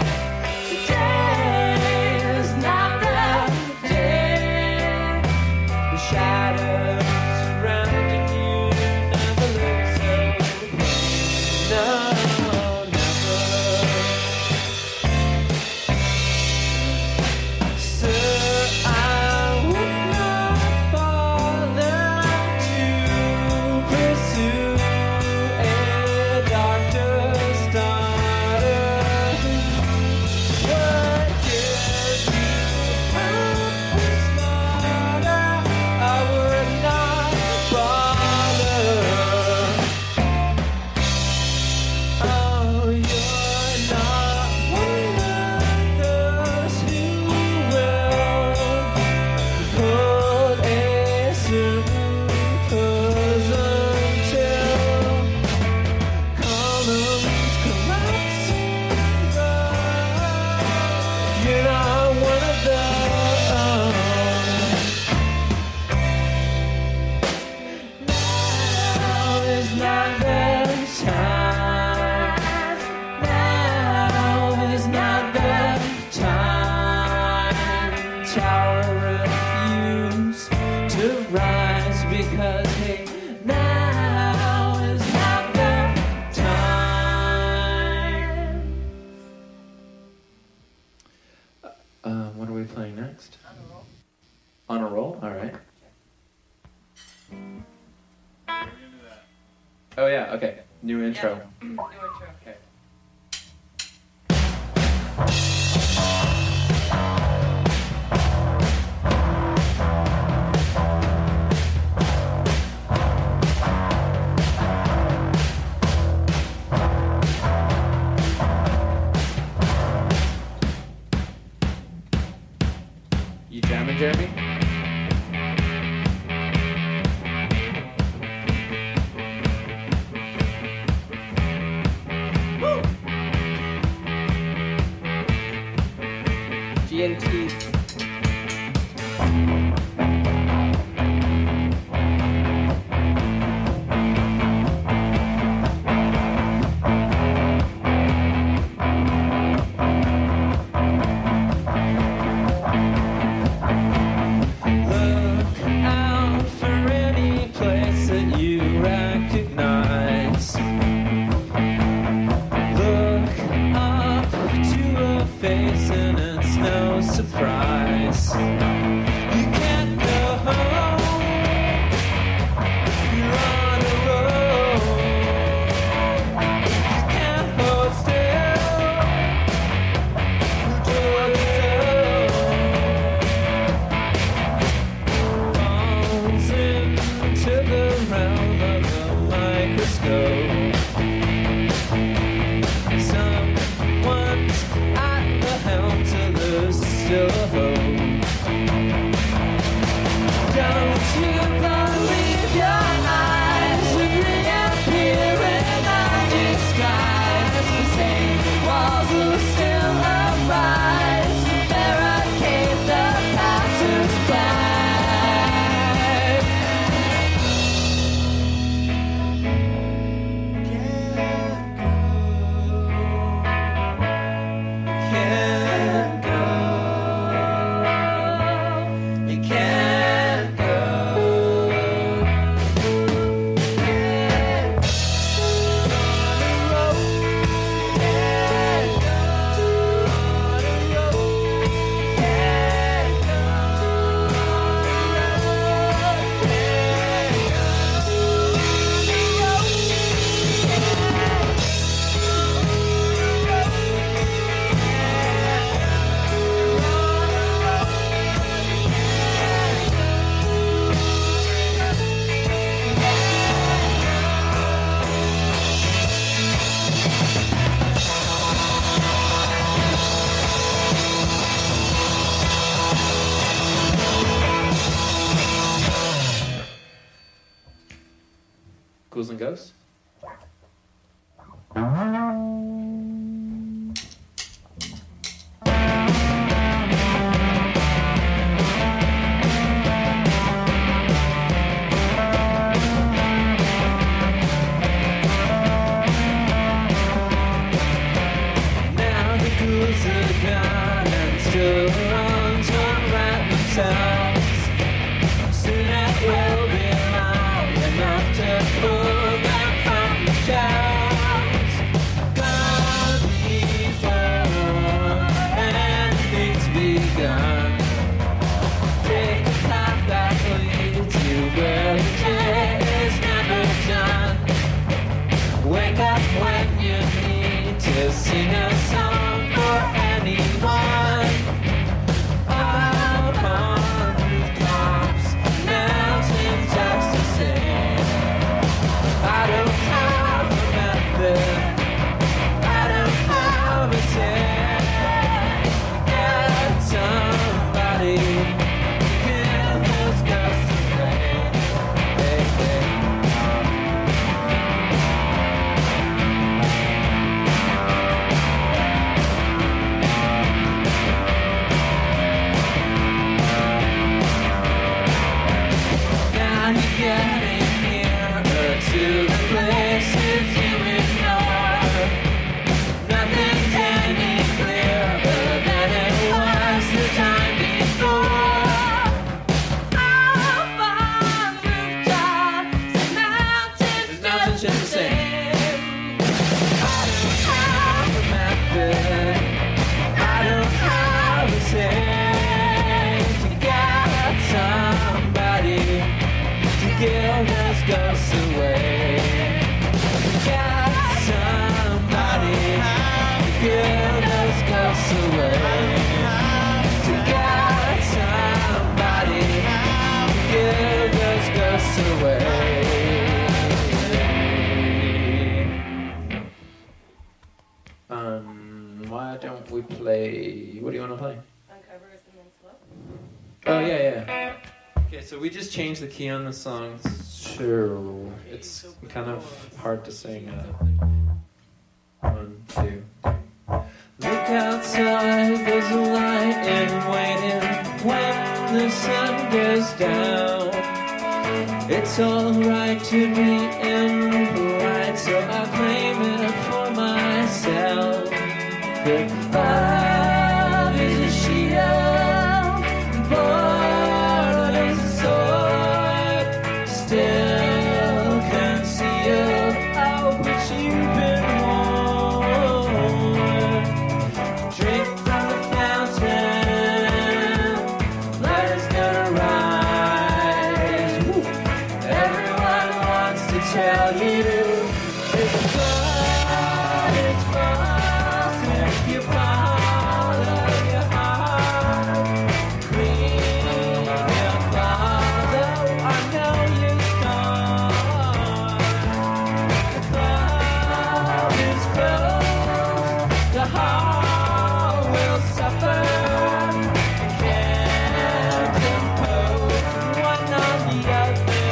S5: Today is not the day. The shadows surrounding you never look so plain. No, never. Sir, I would not bother to pursue a doctor's daughter. What gives you hope is smarter? I would not bother. Oh, you're not one of those who will hold a certain pose until columns collapse. You're not one of those. Now is not the time. Now is not the time. Tower refuse to rise because hey, now is not the time.
S3: Uh, what are we playing next? On a roll. On a roll. All right. Oh yeah. Okay. New intro.
S15: New intro.
S3: Okay. You jamming, Jeremy?
S15: G N T.
S5: Look out for any place that you recognize. Look up to a face and it's no surprise. You can't go home. You're on a roll. You can't hold still. Who told you so? Falls into the realm of a microscope. Someone's at the helm to lose still a hope. Don't you believe your eyes would reappear in a disguise? The same walls will still arise to barricade the passers-by. Can't go.
S3: gun. Take a path that leads you where the day is never done. Wake up when you need to sing a song for anyone. Up on rooftops, mountains just the same. I don't have a method, I don't have a say. Get somebody to kill those gusts of rain. Hey, hey. Now you're getting nearer to the places you ignore. Nothing's any clearer than it was the time before. Up on rooftops and mountains, mountains just the same. I don't have a method, I don't have a say. You got somebody to kill those ghosts away. You got somebody to kill those ghosts away. You got somebody to kill those ghosts away. Um, why don't we play? What do you want to play?
S15: Uncovers and then slow.
S3: Oh yeah, yeah. Okay, so we just changed the key on the song. Sure, it's kind of hard to sing. Uh, one, two. Look outside, there's a light in waiting when the sun goes down. It's alright to be in the light, so I claim it for myself. That love is a shield, born as a sword, still concealed. I wish you'd been warned. Drink from the fountain, blood is gonna rise. Woo. Everyone wants to tell you it's blood, it's frost, if you follow your heart. Green and follow, I know you're strong. The cloud is closed, the heart will suffer. Can't impose one on the other.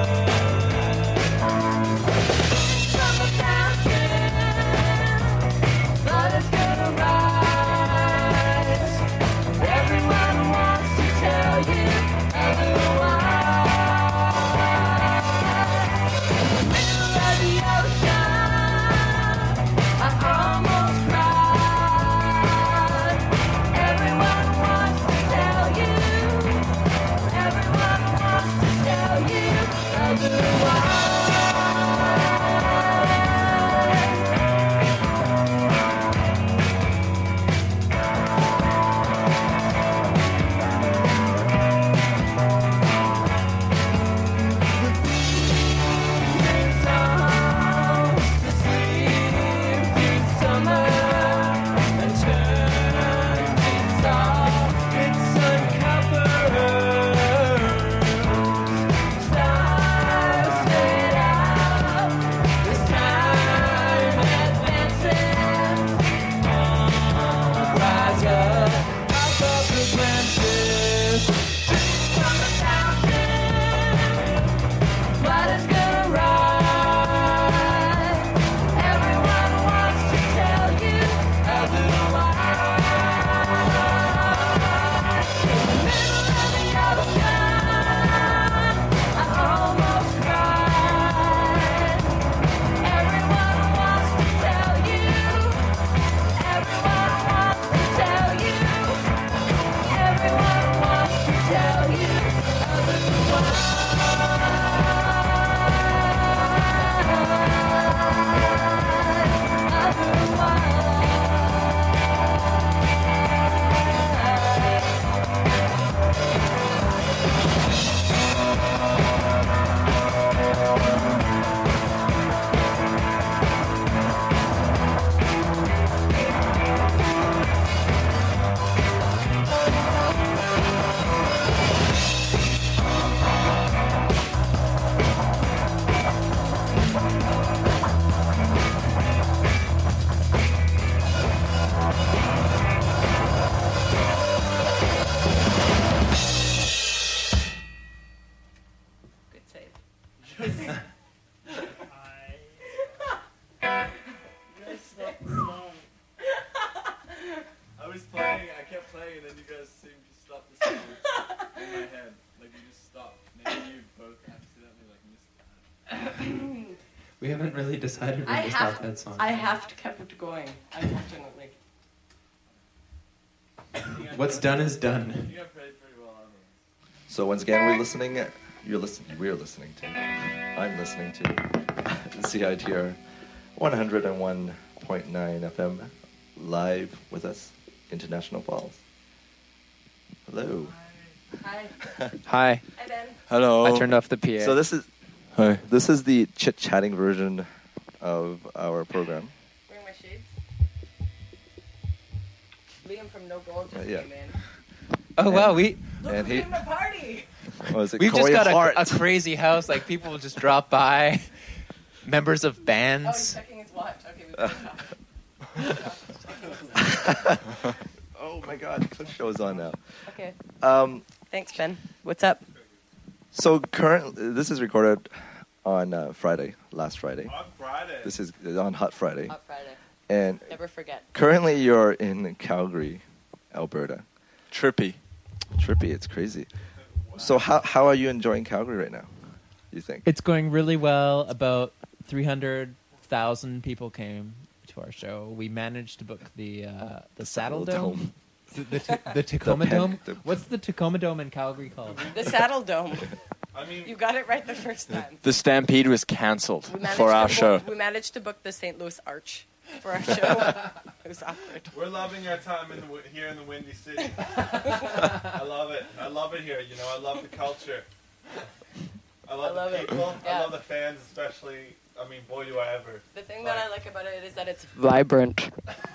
S3: From the fountain, blood is gonna rise. Everyone wants to tell you otherwise. Middle of the ocean, I almost cried.
S16: was playing, I kept playing, and then you guys seemed to stop the song in my head. Like, you just stopped. Maybe you both accidentally, like, missed that.
S3: We haven't really decided when
S15: I
S3: to
S15: have,
S3: stop that song.
S15: I have to keep it going, unfortunately.
S3: What's done is done.
S16: You got played pretty well on it.
S2: So once again, we're listening. You're listening. We're listening to. I'm listening to C I T R one oh one point nine F M live with us, International Falls. Hello.
S15: Hi.
S17: Hi.
S15: Hi, Ben.
S17: Hello. I turned off the P A.
S2: So this is.
S17: Hi.
S2: This is the chit-chatting version of our program.
S15: Wearing my shades. Liam from No Gold just
S2: Uh, yeah.
S15: came in.
S17: Oh
S2: And-
S17: wow, we
S15: Look
S2: And
S15: who
S2: he-
S15: came to party!
S2: Oh, is it
S17: we've
S2: Corey
S17: just got
S2: Hart?
S17: a, a crazy house. Like people will just drop by, members of
S15: Oh, he's
S17: bands.
S15: checking his watch. Okay, we better stop.
S2: Oh my God, the show's on now.
S15: Okay.
S2: Um,
S15: Thanks, Ben. What's up?
S2: so current, this is recorded on uh, Friday, last Friday.
S16: On Friday.
S2: This is on Hot Friday.
S15: Hot Friday.
S2: And
S15: Never forget.
S2: currently you're in Calgary, Alberta.
S17: Trippy.
S2: Trippy, it's crazy. So how how are you enjoying Calgary right now, you think?
S18: It's going really well. About three hundred thousand people came to our show. We managed to book the uh, the Saddle Dome. The, the, t- the Tacoma
S2: pen-
S18: Dome?
S2: the-
S18: What's the Tacoma Dome in Calgary called?
S15: The Saddle Dome.
S16: I mean,
S15: You got it right the first time.
S17: The Stampede was cancelled
S15: We managed
S17: for our
S15: to
S17: show.
S15: book, We managed to book the Saint Louis Arch for our show. It was awkward.
S16: we're loving our time in the, wi- here in the Windy City. I love it. I love it here. You know, I love the culture. I love,
S15: I love
S16: the
S15: it.
S16: people. I
S15: Yeah.
S16: love the fans, especially. I mean, boy, do I ever.
S15: The thing that I like about it is that it's
S17: Vibrant.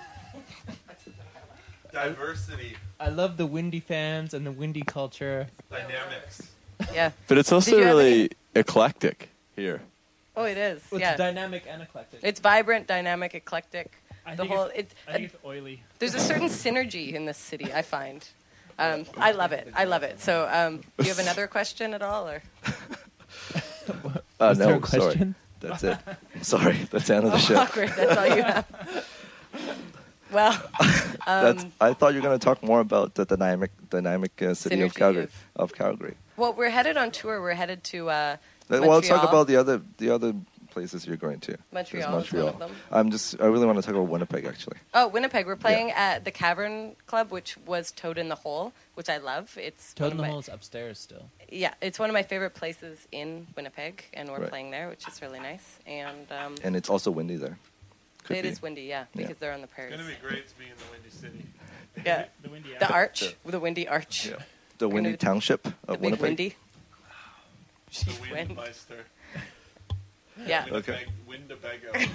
S16: Diversity,
S18: I love the windy fans and the windy culture.
S16: dynamics.
S15: yeah.
S17: But it's also
S15: Did you have
S17: really
S15: any-
S17: eclectic here.
S15: Oh, it is.
S18: Well,
S15: yeah.
S18: It's dynamic and eclectic.
S15: It's vibrant, dynamic, eclectic.
S8: I
S15: the
S8: think
S15: whole
S8: it's,
S15: it's,
S8: I think it's oily.
S15: there's a certain synergy in this city. I find. Um, I love it. I love it. So, um, do you have another question at all, or
S2: Uh,
S18: Was
S2: no,
S18: there a
S2: sorry.
S18: question?
S2: That's it. Sorry, that's the end of the
S15: oh,
S2: show.
S15: awkward? That's all you have. Well,
S2: That's.
S15: um,
S2: I thought you were going to talk more about the dynamic, dynamic uh, city of
S15: Synergy
S2: Calgary.
S15: of-
S2: Of Calgary.
S15: well, we're headed on tour. We're headed to uh,
S2: Well, let's talk
S15: Montreal.
S2: about the other the other places you're going to.
S15: Montreal
S2: There's
S15: is one of them.
S2: I'm just. I really want to talk about Winnipeg, actually.
S15: Oh, Winnipeg. We're playing at the Cavern Club, which was Toad in the Hole, which I love. It's
S18: Toad
S15: one
S18: in
S15: of
S18: the
S15: my-
S18: Hole is upstairs still.
S15: Yeah, it's one of my favorite places in Winnipeg, and we're
S2: Right.
S15: playing there, which is really nice. And um,
S2: And it's also windy there. Could
S15: it
S2: be.
S15: is windy, yeah,
S2: Yeah.
S15: because they're on the prairies.
S16: It's gonna be great to be in the Windy City.
S15: Yeah,
S8: The windy
S15: the
S8: eye.
S15: arch,
S2: Yeah.
S15: with the windy arch,
S2: Yeah. The
S15: We're
S2: windy
S15: gonna-
S2: township
S15: the
S2: of
S15: big
S2: Winnipeg.
S15: windy.
S16: The
S15: Chief Wind.
S16: Windmeister.
S15: Yeah.
S2: Okay.
S16: Winnebago.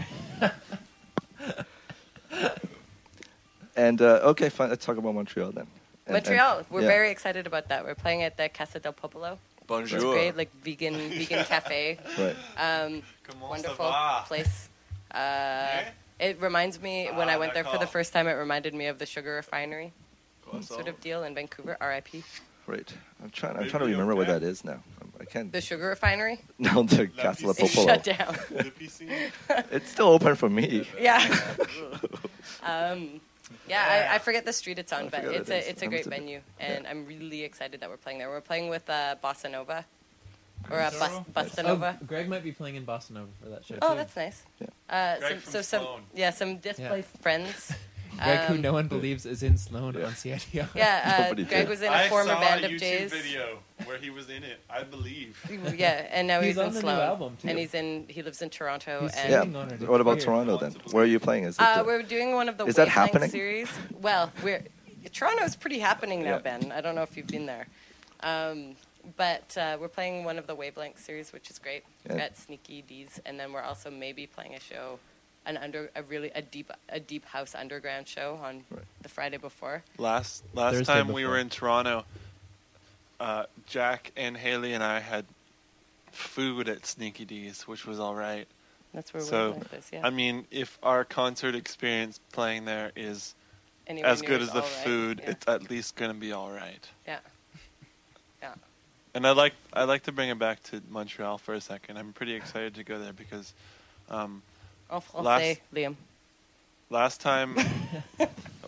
S2: And uh, okay, fine. Let's talk about Montreal then. And- and-
S15: Montreal. We're
S2: yeah.
S15: very excited about that. We're playing at the Casa del Popolo.
S17: Bonjour.
S15: It's great, like vegan, vegan cafe.
S2: Right.
S15: Um,
S16: Comment
S15: wonderful
S16: ça va?
S15: place. Uh, it reminds me when
S16: Ah,
S15: I went there for the
S16: d'accord.
S15: first time. It reminded me of the sugar refinery
S16: Comment ça
S15: sort
S16: va?
S15: of deal in Vancouver. R I P.
S2: Right. I'm trying. I'm
S16: Maybe
S2: trying to remember what
S16: okay.
S2: that is now. I can't.
S15: The sugar refinery.
S2: No, the
S16: La
S2: Castle of
S16: piscine.
S15: It's
S2: Popolo.
S15: shut down.
S16: The piscine.
S2: It's still open for me.
S15: Yeah. um, yeah, I, I forget the street it's on,
S2: I
S15: but
S2: forget
S15: it's
S2: it is.
S15: a it's a
S2: I
S15: great
S2: must have-
S15: venue, and I'm really excited that we're playing there. We're playing with uh, Bossa Nova, or uh, Bus, Bossa Nova.
S18: Oh, Greg might be playing in Bossa Nova for that show
S15: Oh,
S18: too.
S15: that's nice.
S2: Yeah.
S15: Uh,
S16: Greg
S15: some,
S16: from
S15: so some
S16: Sloan.
S15: yeah, some displaced friends.
S18: Greg, who
S15: Um,
S18: no one believes is in Sloan on C I T R.
S15: Yeah, uh,
S2: Nobody
S15: Greg
S2: did.
S15: was in a
S16: I
S15: former
S16: saw
S15: band
S16: a
S15: of
S16: YouTube
S15: Jays.
S16: video where he was in it. I believe.
S15: Yeah, and now
S18: He's
S15: he's,
S18: on
S15: in
S18: the new
S15: Sloan,
S18: album, too.
S15: and he's in he lives in Toronto.
S18: He's
S15: and
S2: Yeah.
S18: singing on it. It's
S2: What about
S18: weird.
S2: Toronto then? Where are you playing? Is it?
S15: Uh,
S2: the-
S15: we're doing one of the
S2: Is that
S15: Wavelength
S2: happening?
S15: series. Well, we're Toronto's pretty happening now,
S2: Yeah.
S15: Ben. I don't know if you've been there, um, but uh, we're playing one of the Wavelength series, which is great. We've
S2: Yeah.
S15: got Sneaky D's, and then we're also maybe playing a show, an under a really a deep a deep house underground show on
S2: Right.
S15: the Friday before.
S16: Last last
S18: Thursday
S16: time we
S18: before.
S16: were in Toronto, uh, Jack and Haley and I had food at Sneaky D's, which was all right.
S15: That's where
S16: So,
S15: Wavelength is. Yeah.
S16: I mean, if our concert experience playing there is
S15: Anywhere
S16: as
S15: near
S16: good
S15: is
S16: as the
S15: all right.
S16: food,
S15: Yeah.
S16: it's at least going to be all right.
S15: Yeah. Yeah.
S16: And I like I like to bring it back to Montreal for a second. I'm pretty excited to go there because um,
S15: En français,
S16: Last-
S15: Liam.
S16: last time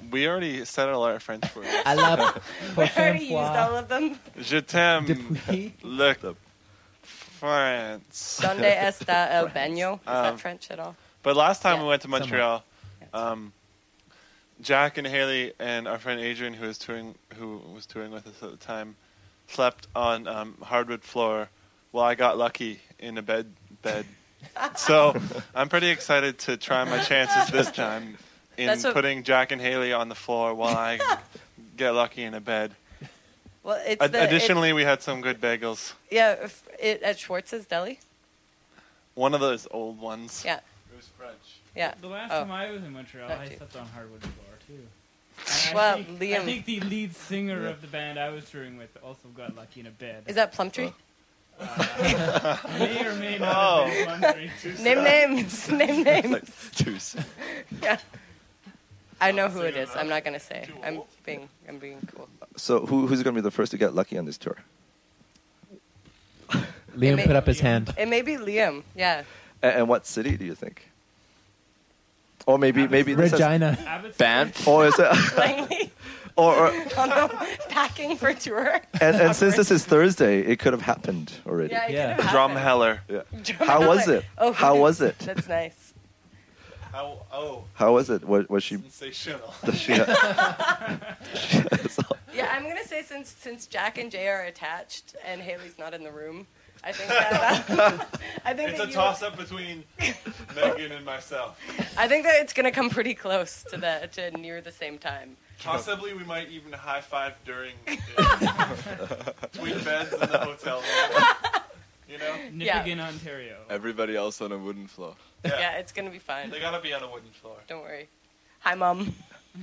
S19: We already said all our French words.
S18: I love
S15: I already used all of them.
S19: Je t'aime. Look. France.
S15: Donde está el baño? Is
S19: Um,
S15: that French at all?
S19: But last time
S15: Yeah,
S19: we went to
S15: somewhat.
S19: Montreal, um, Jack and Haley and our friend Adrian, who was touring, who was touring with us at the time, slept on um, hardwood floor. While I got lucky in a bed bed. So I'm pretty excited to try my chances this time in
S15: That's what-
S19: putting Jack and Haley on the floor while I get lucky in a bed.
S15: Well, it's
S19: Ad-
S15: the,
S19: additionally, we had some good bagels.
S15: it's, yeah, if it, at Schwartz's Deli.
S19: One of those old ones.
S15: Yeah.
S19: It was French.
S15: Yeah.
S20: The last
S15: Oh.
S20: time I was in Montreal,
S15: That
S20: I
S15: too.
S20: slept on hardwood floor too. And I
S15: Well,
S20: think,
S15: Liam-
S20: I think the lead singer
S15: Yeah.
S20: of the band I was touring with also got lucky in a bed.
S15: Is that Plumtree?
S20: Uh, may or may not
S19: Oh.
S20: have been Plumtree. Too
S15: Name
S20: soon.
S15: names. Name names.
S19: Too soon.
S15: Yeah. I know who it is. I'm not gonna say. I'm being. I'm being cool.
S2: So who, who's going to be the first to get lucky on this tour?
S18: Liam
S15: may-
S18: put up his hand.
S15: It may be Liam. Yeah.
S2: And, and what city do you think? Or maybe maybe this has-
S18: Regina.
S2: Banff. Or is it?
S15: Langley.
S2: or, or
S15: Oh no, packing for tour.
S2: and, and since this is Thursday, it could have happened already.
S15: Yeah, it could have happened.
S19: Drumheller.
S2: Yeah. How was it?
S15: Oh,
S2: How was it?
S15: That's nice.
S19: How, oh.
S2: How was it? Was, was she?
S19: Sensational.
S2: Does she?
S15: Yeah, I'm gonna say since since Jack and Jay are attached and Haley's not in the room, I think that uh, I think
S19: It's
S15: that
S19: a
S15: you-
S19: toss-up between Megan and myself.
S15: I think that it's gonna come pretty close to the to near the same time.
S19: Possibly we might even high-five during uh, between beds in the hotel room. You know?
S20: Nipigon, Ontario.
S16: Everybody else on a wooden floor.
S15: Yeah. it's gonna be fine.
S19: They gotta be on a wooden floor.
S15: Don't worry. Hi, mom.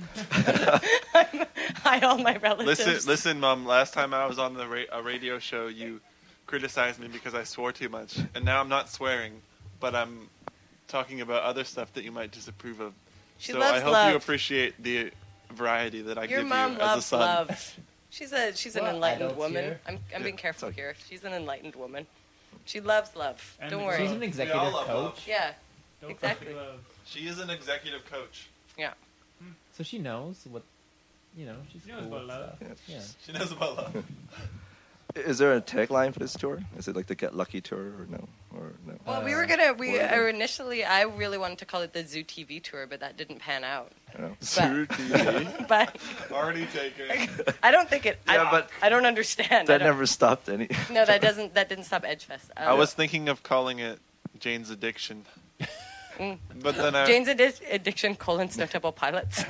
S15: Hi, all my relatives.
S19: Listen, listen, Mom. Last time I was on the ra- a radio show, you criticized me because I swore too much, and now I'm not swearing, but I'm talking about other stuff that you might disapprove of.
S15: She
S19: so
S15: loves
S19: I hope
S15: love.
S19: you appreciate the variety that I
S15: Your
S19: give
S15: mom
S19: you as a
S15: loves
S19: son.
S15: love. She's a she's an
S18: Well,
S15: enlightened
S18: adults
S15: woman.
S18: here.
S15: I'm I'm
S19: Yeah,
S15: being careful
S19: it's okay.
S15: here. She's an enlightened woman. She loves love.
S20: And
S15: Don't
S20: the
S15: worry.
S18: She's an executive
S19: love
S18: coach.
S19: love.
S15: Yeah.
S20: Don't
S15: Exactly.
S20: fuck love.
S19: She is an executive coach.
S15: Yeah.
S18: So she knows what, you know, she's
S20: She knows
S18: cool
S20: about
S18: with
S20: love.
S18: stuff.
S2: Yeah.
S18: Yeah.
S19: She knows about love.
S2: Is there a tagline for this tour? Is it like the Get Lucky tour or no? Or no?
S15: Well, we
S18: Uh,
S15: were gonna we
S2: what is it?
S15: uh, initially I really wanted to call it the Zoo T V tour, but that didn't pan out.
S2: No.
S19: Zoo T V.
S15: But
S19: Already taken.
S15: I don't think it. I,
S2: Yeah, but
S15: I don't understand. I
S2: That
S15: don't-
S2: never stopped any.
S15: No, that doesn't. That didn't stop Edgefest. Um,
S19: I was thinking of calling it Jane's Addiction.
S15: Mm.
S19: But then I,
S15: Jane's addi- addiction: colon Snow Temple Pilots.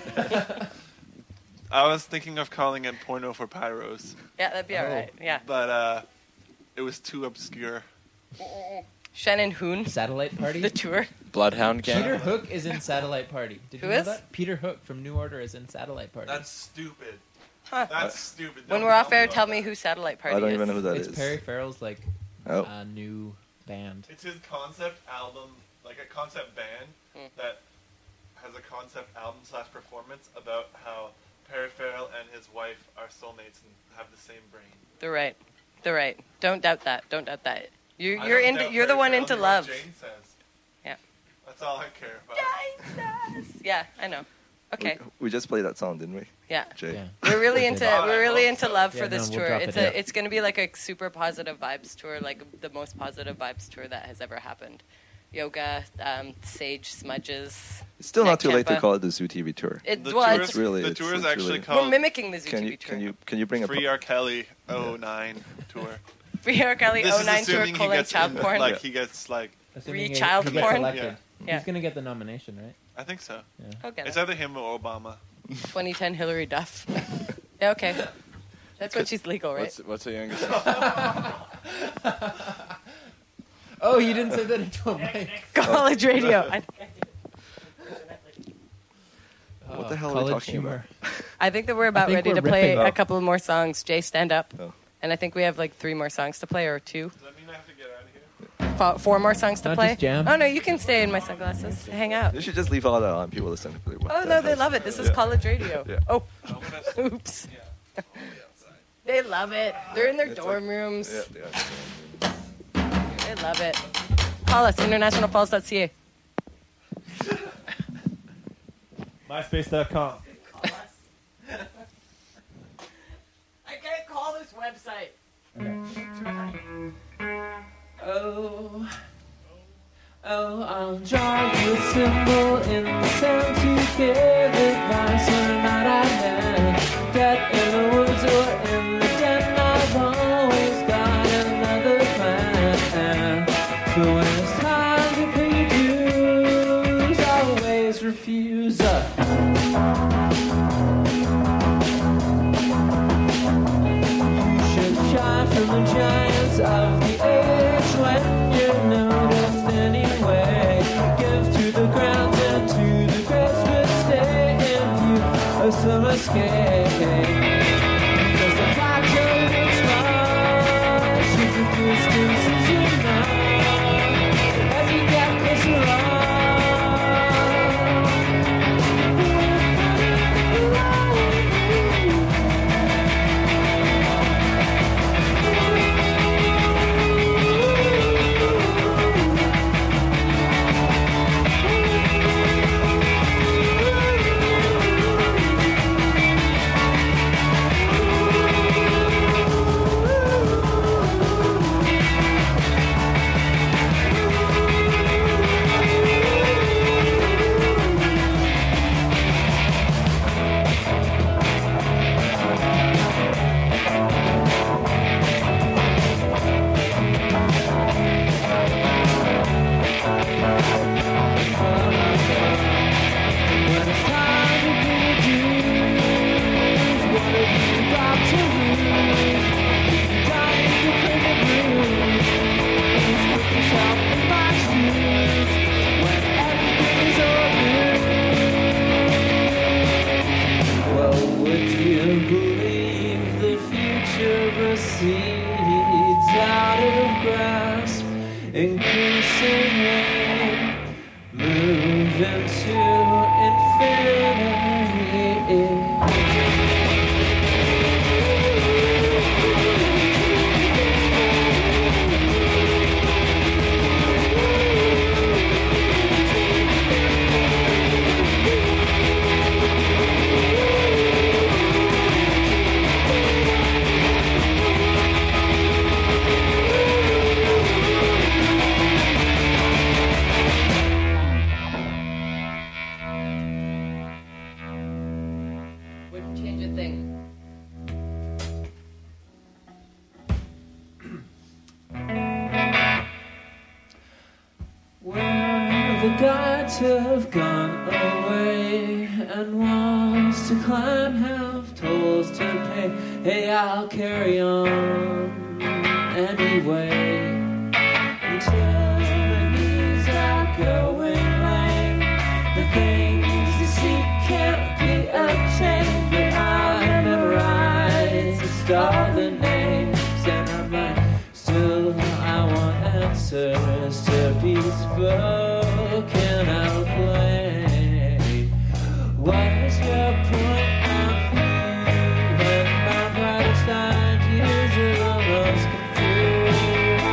S19: I was thinking of calling it Porno for Pyros.
S15: Yeah, that'd be all right. Yeah.
S19: But uh, it was too obscure.
S15: Shannon Hoon,
S18: Satellite Party.
S15: the tour.
S16: Bloodhound Gang.
S18: Peter Hook is in Satellite Party. Did
S15: Who
S18: you know
S15: is?
S18: that? Peter Hook from New Order is in Satellite Party.
S19: That's stupid.
S15: Huh.
S19: That's stupid.
S15: When
S19: Don't
S15: we're off
S19: tell
S15: air,
S19: about
S15: tell
S19: that.
S15: me who Satellite Party
S2: I don't
S15: is.
S2: even know who that
S18: it's
S2: is.
S18: Perry Farrell's like
S2: Oh.
S18: uh, new band.
S19: It's his concept album, like a concept band
S15: Mm.
S19: that has a concept album slash performance about how Perry Farrell and his wife are soulmates and have the same brain.
S15: They're right. They're right. Don't doubt that. Don't doubt that. You,
S19: I
S15: you're
S19: don't
S15: into.
S19: doubt
S15: You're the
S19: Perry
S15: one
S19: Farrell
S15: into
S19: nor
S15: love.
S19: Jane says.
S15: Yeah.
S19: That's all I care about.
S15: Yeah, I know. Okay.
S2: We, we just played that song, didn't we?
S15: Yeah.
S2: Jay.
S18: Yeah.
S15: We're really into
S19: God,
S15: we're
S19: I
S15: really
S19: hope
S15: into
S19: so.
S15: love
S18: Yeah,
S15: for this
S18: no, we'll
S15: tour.
S18: drop
S15: It's
S18: it,
S15: a
S18: yeah.
S15: it's going to be like a super positive vibes tour, like the most positive vibes tour that has ever happened. Yoga, um, sage smudges.
S2: It's still not too late to
S15: Kempa.
S2: call it the Zoo T V tour.
S15: It
S19: The
S15: was.
S19: tour is,
S2: It's really-
S19: the
S2: it's-
S19: tour is
S2: it's
S19: actually
S2: really-
S15: We're
S19: called
S15: mimicking the Zoo
S2: Can
S15: T V
S2: you
S15: tour.
S2: can you can you bring a
S19: Free
S2: pro-
S19: R. Kelly oh nine tour.
S15: Free R. Kelly
S19: This
S15: oh
S19: is
S15: nine tour
S19: assuming he
S15: colon
S19: gets
S15: child
S19: in-
S15: porn.
S19: like he gets like.
S18: Assuming
S15: Re
S18: he-
S15: child
S18: he gets
S15: porn?
S18: elected.
S19: Yeah.
S15: Yeah.
S18: He's gonna get the nomination, right?
S19: I think so.
S18: Yeah.
S15: Okay.
S19: It's either him or Obama.
S15: twenty ten Hillary Duff. Yeah, okay. That's when she's legal, right?
S16: What's what's the youngest?
S18: Oh, you didn't say that into a mic.
S15: College radio. I,
S2: What the hell are we
S18: College
S2: talking
S18: humor.
S15: I think that we're about
S18: think
S15: ready
S18: we're
S15: to play
S18: riffing.
S15: a couple more songs. Jay, stand up.
S2: Oh.
S15: And I think we have like three more songs to play, or two.
S19: Does that mean I have to get out of here?
S15: Fo- Four more songs to
S18: Not
S15: play.
S18: just jam?
S15: Oh no, you can stay in my sunglasses. Hang out.
S2: You should just leave all that on. People listen to it. What
S15: Oh
S2: the
S15: no, they
S2: hell?
S15: love it. This is
S2: Yeah.
S15: college radio.
S2: Yeah.
S15: Oh,
S19: I'm gonna-
S15: oops. They love it. They're in their
S2: It's
S15: dorm
S2: like-
S15: rooms.
S2: Yeah, yeah.
S15: They love it. Call us, international falls dot c a.
S21: MySpace dot com.
S6: website.
S3: Oh, oh, I'll draw you a symbol in the sand to give advice on a night I met. Dead in the woods or in the den, I've always got another plan. But when it's time to pay your dues, I always refuse. Shine from the giants of the age when you're noticed anyway. Give to the ground and to the grass, but stay in view of some escape. Because the factor looks much if the distance is enough as you get closer on. Have gone away and walls to climb, have tolls to pay. Hey, I'll carry on anyway until my knees are going lame. The things you see can't be obtained, but I memorized all the names and I might still. I want answers to be spoken. I'll play. What is your point of view when my brightest ideas are almost confused?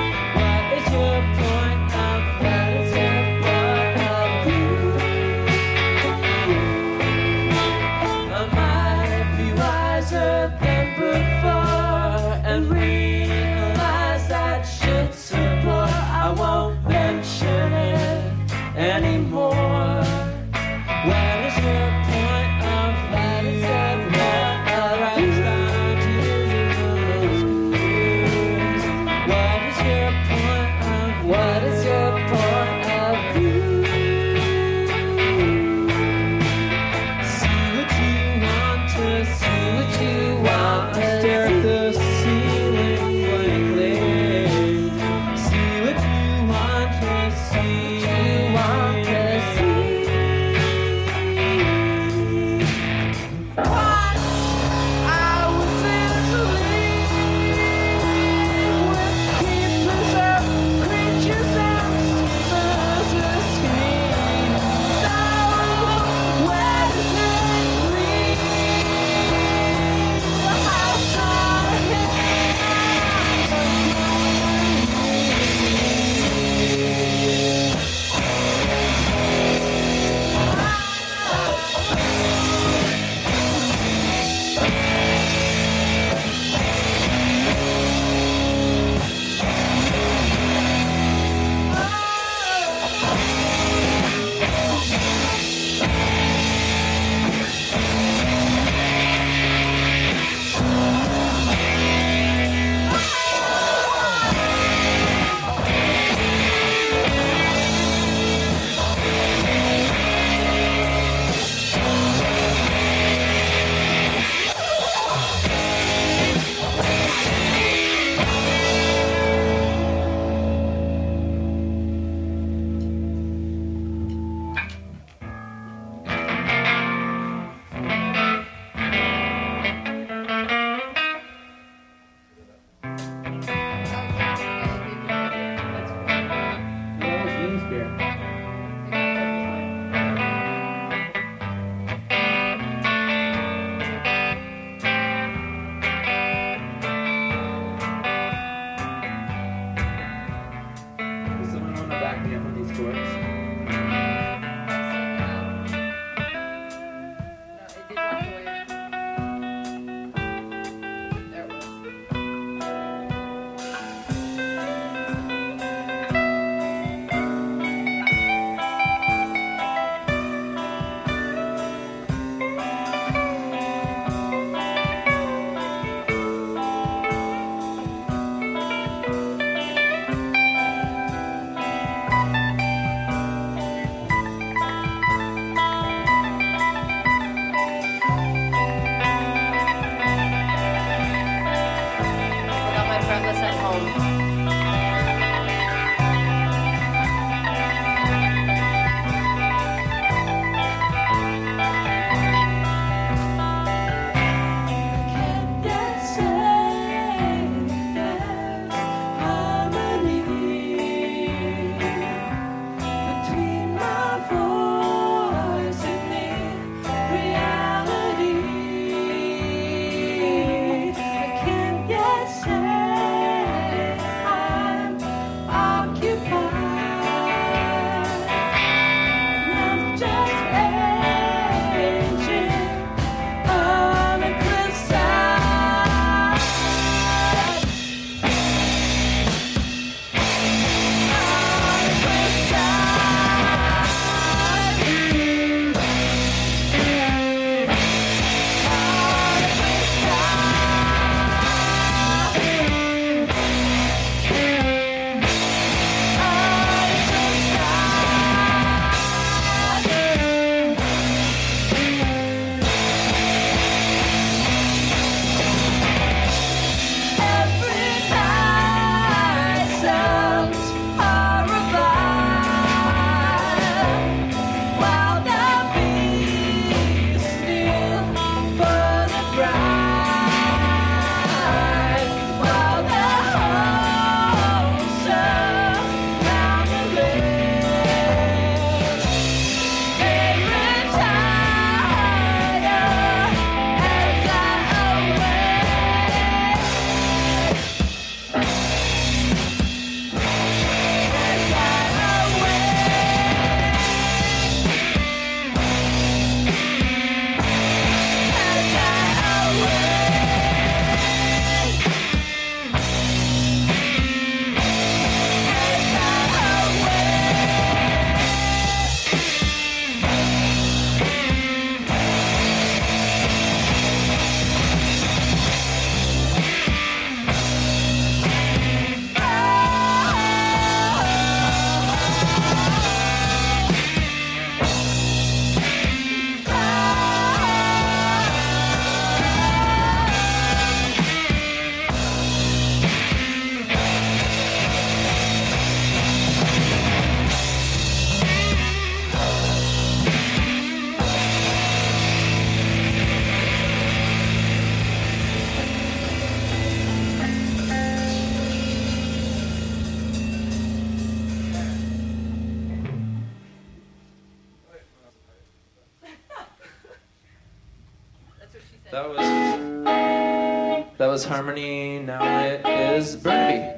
S3: That was that was Harmony. Now it is Burnaby.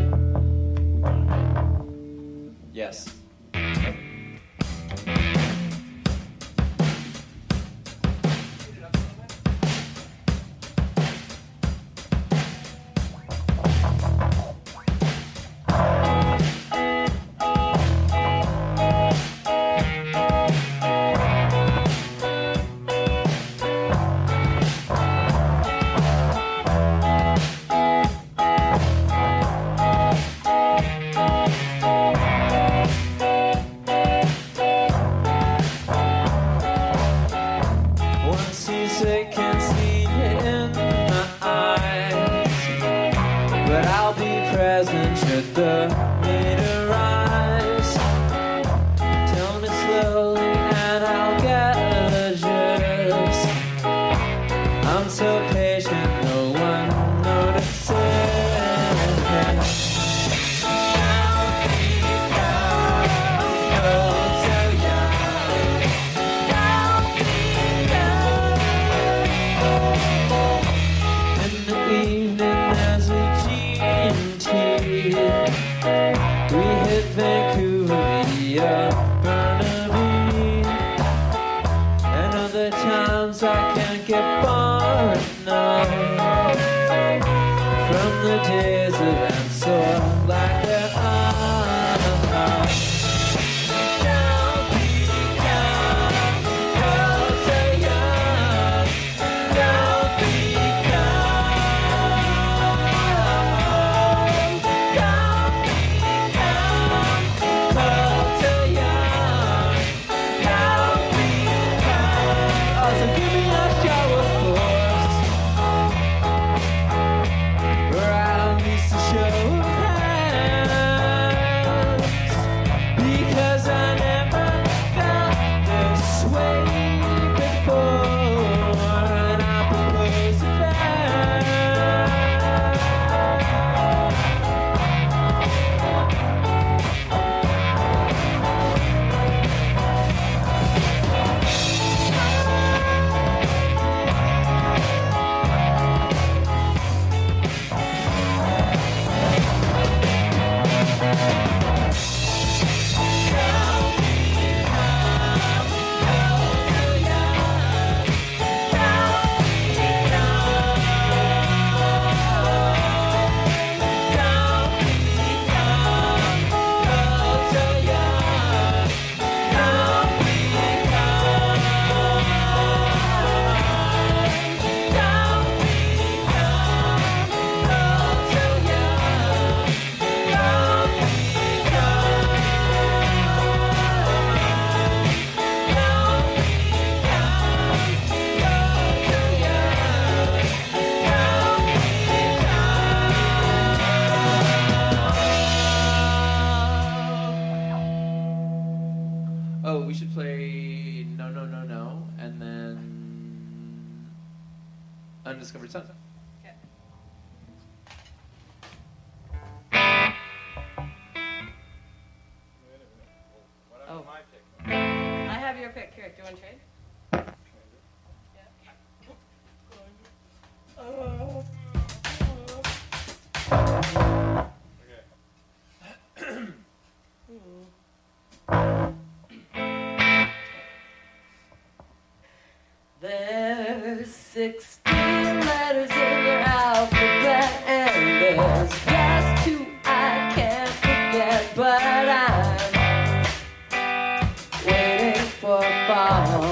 S3: Yes. Once you say can't see it in my eyes, but I'll be present should the need arise. Tell me slowly and I'll get the gist. I'm so patient, no one notices. We hit Vancouver via Burnaby, and other times I can't get far enough from the days of Ensor, like they're on and off. Don't be kind, girls are young. Don't be kind. Don't be kind, girls are young. Don't be kind. Oh, so give me a show of force, or at least a show of hands, because I never felt this way before, and I propose a dance. Oh, we should play No, No, No, No, and then Undiscovered Sun.
S15: Oh. I have your pick. Here, do you want to trade?
S5: There's sixteen letters in your alphabet, and there's just two I can't forget, but I'm waiting for fall.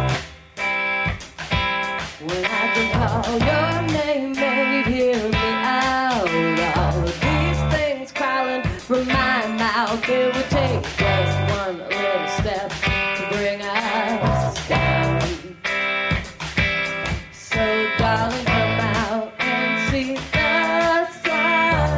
S5: When I can call your name and you'd hear me out, all of these things crawling from my mouth, it would take just one little step to bring us down. So darling, come out and see the sun.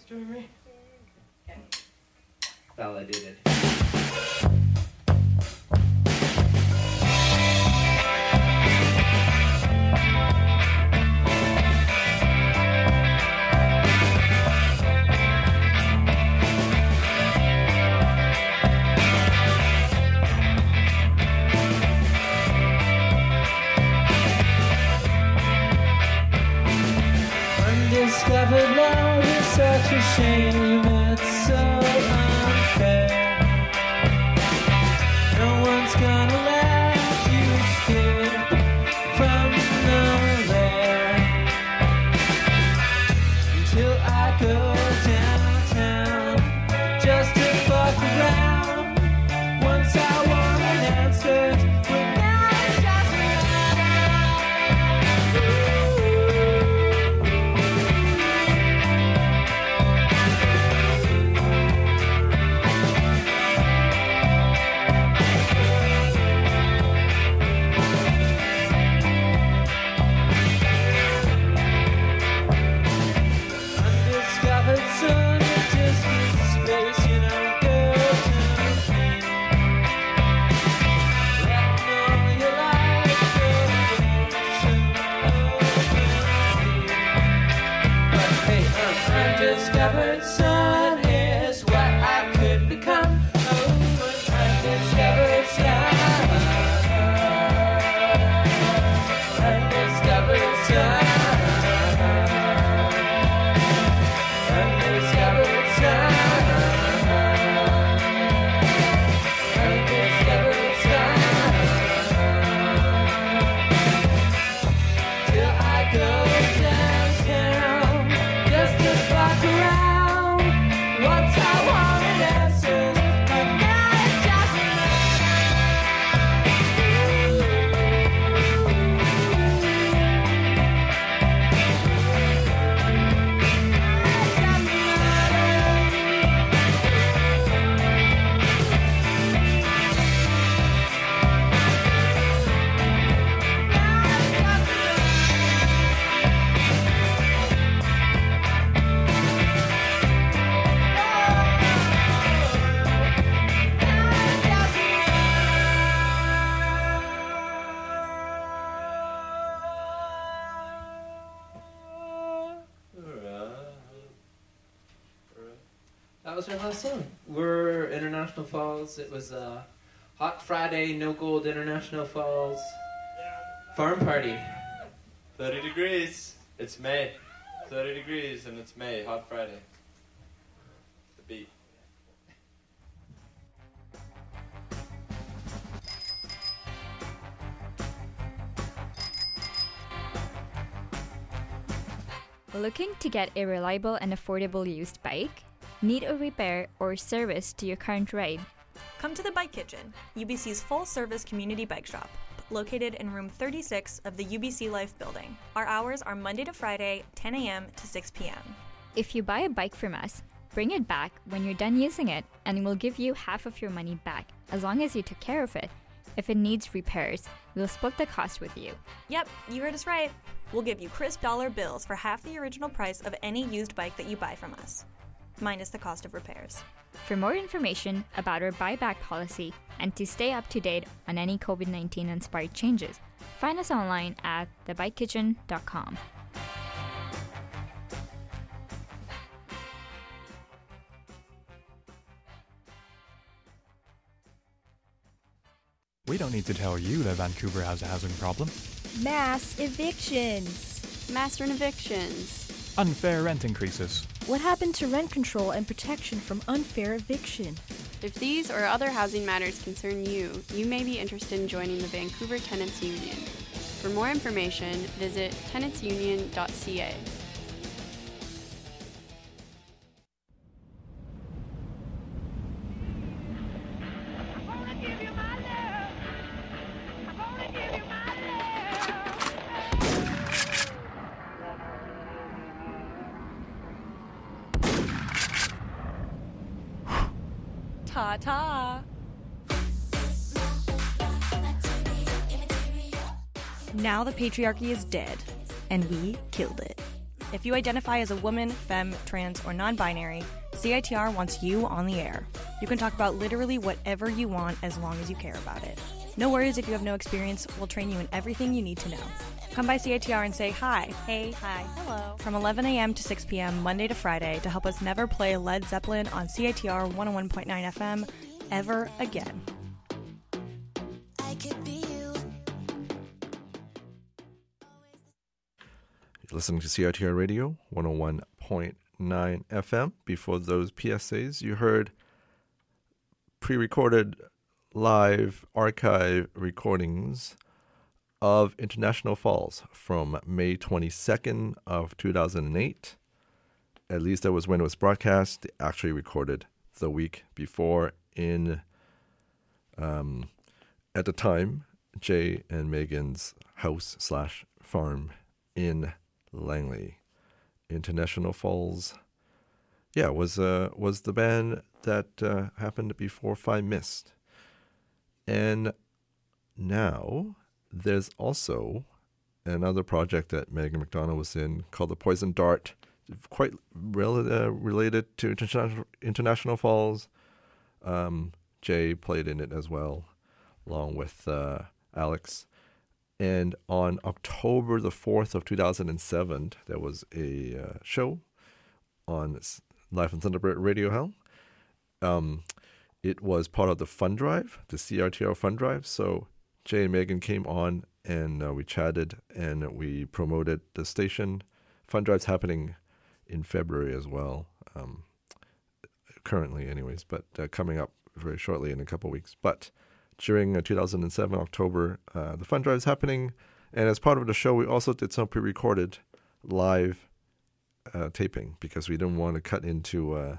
S3: join me? Validated.
S5: Undiscovered love is such a shame, it's so unfair. No one's gonna let you escape from nowhere until I go downtown just to fuck around. Once I wanted answers, but now it's just undiscovered sun, distant space, you know, girl, to me. Let know you like but hey, an undiscovered sun is what I could become. Oh, an undiscovered sun, undiscovered sun. Undiscovered sun, undiscovered sun, till I go downtown just to fuck around. Once I wanted answers, but now it's just
S3: That was our last song. We're International Falls. It was a hot Friday, no gold International Falls farm party.
S16: thirty degrees. It's May. thirty degrees and it's May. Hot Friday. The beat.
S21: Looking to get a reliable and affordable used bike? Need a repair or service to your current ride?
S22: Come to the Bike Kitchen, U B C's full-service community bike shop, located in room thirty-six of the U B C Life building. Our hours are Monday to Friday, ten a.m. to six p.m.
S21: If you buy a bike from us, bring it back when you're done using it and we'll give you half of your money back as long as you took care of it. If it needs repairs, we'll split the cost with you.
S22: Yep, you heard us right. We'll give you crisp dollar bills for half the original price of any used bike that you buy from us, minus the cost of repairs.
S21: For more information about our buyback policy and to stay up to date on any COVID nineteen inspired changes, find us online at the bike kitchen dot com.
S23: We don't need to tell you that Vancouver has a housing problem.
S24: Mass evictions.
S25: Mass rent evictions.
S23: Unfair rent increases.
S24: What happened to rent control and protection from unfair eviction?
S25: If these or other housing matters concern you, you may be interested in joining the Vancouver Tenants Union. For more information, visit tenants union dot c a.
S22: Ta-ta! Now the patriarchy is dead, and we killed it. If you identify as a woman, femme, trans, or non-binary, C I T R wants you on the air. You can talk about literally whatever you want as long as you care about it. No worries if you have no experience. We'll train you in everything you need to know. Come by C I T R and say hi. Hey. Hi. Hello. From eleven a.m. to six p.m. Monday to Friday to help us never play Led Zeppelin on C I T R one oh one point nine F M ever again.
S1: I could be you.
S2: You're listening to C I T R Radio one oh one point nine F M. Before those P S As, you heard pre-recorded live archive recordings of International Falls from May twenty-second of two thousand eight. At least that was when it was broadcast. They actually recorded the week before in, um, at the time, Jay and Megan's house slash farm in Langley. International Falls, yeah, was uh, was the band that uh, happened before Phi Mist. And now there's also another project that Megan McDonald was in called The Poison Dart, quite rel- uh, related to International, International Falls. Um, Jay played in it as well, along with uh, Alex. And on October the fourth of two thousand seven, there was a uh, show on Live on Thunderbird Radio Hell. Um, it was part of the Fund Drive, the C R T R Fund Drive. So Jay and Megan came on and uh, we chatted and we promoted the station. Fund Drive's happening in February as well, um, currently anyways, but uh, coming up very shortly in a couple of weeks. But during uh, two thousand seven, October, uh, the Fund Drive is happening. And as part of the show, we also did some pre-recorded live uh, taping because we didn't want to cut into uh,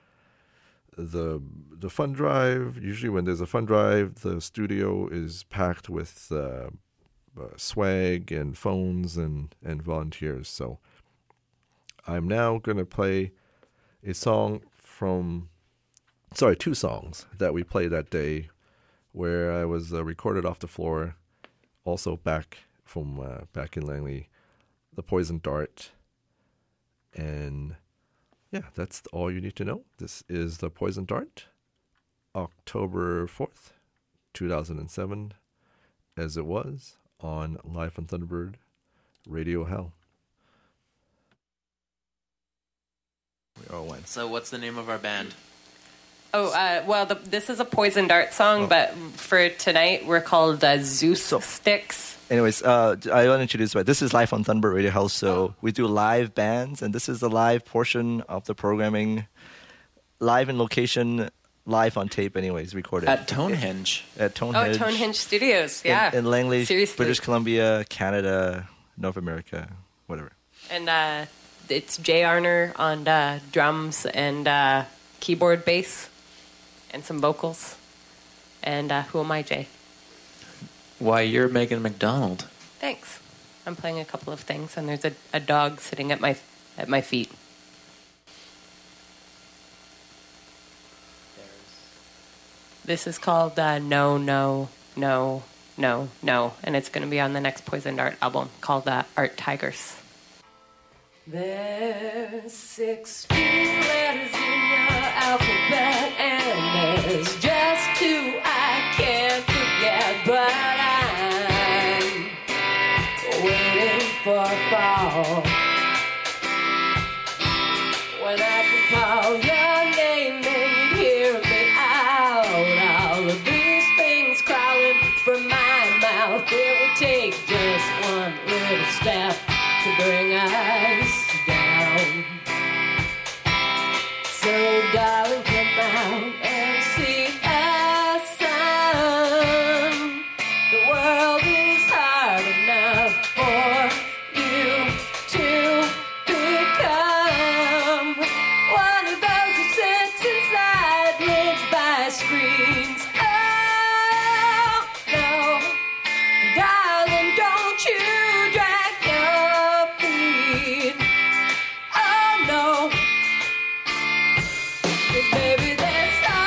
S2: the the Fund Drive. Usually when there's a Fund Drive, the studio is packed with uh, uh, swag and phones and, and volunteers. So I'm now going to play a song from, sorry, two songs that we played that day where I was uh, recorded off the floor, also back from uh, back in Langley, The Poison Dart. And yeah, that's all you need to know. This is The Poison Dart, October fourth, two thousand seven, as it was on Live on Thunderbird Radio Hell.
S18: We all went. So what's the name of our band?
S15: Oh, uh, well, the, this is a Poison Dart song, oh. but for tonight, we're called uh, Zeus so, Sticks.
S2: Anyways, uh, I want to introduce you. This is Live on Thunderbird Radio House, so we do live bands, and this is the live portion of the programming. Live in location, live on tape anyways, recorded.
S18: At Tonehenge.
S2: At Tonehenge.
S15: Oh, Tonehenge Studios, yeah.
S2: In, in Langley,
S15: Seriously.
S2: British Columbia, Canada, North America, whatever.
S15: And uh, it's Jay Arner on uh, drums and uh, keyboard, bass. And some vocals. And uh, who am I, Jay?
S18: Why, you're Megan McDonald.
S15: Thanks. I'm playing a couple of things, and there's a, a dog sitting at my at my feet. This is called uh, No, No, No, No, No, and it's going to be on the next Poison Dart album called uh, Art Tigers. There's sixteen letters in your alphabet, and there's just two I can't forget, but I'm waiting for fall. When I can call your name and you hear it out, all of these things crawling from my mouth, it would take just one little step to bring us down. So darling, come out and see the sun. The world is hard enough for you to become one of those who sits inside, lived by screens. Oh no, darling, don't you drag your feet. Oh no, 'cause baby, there's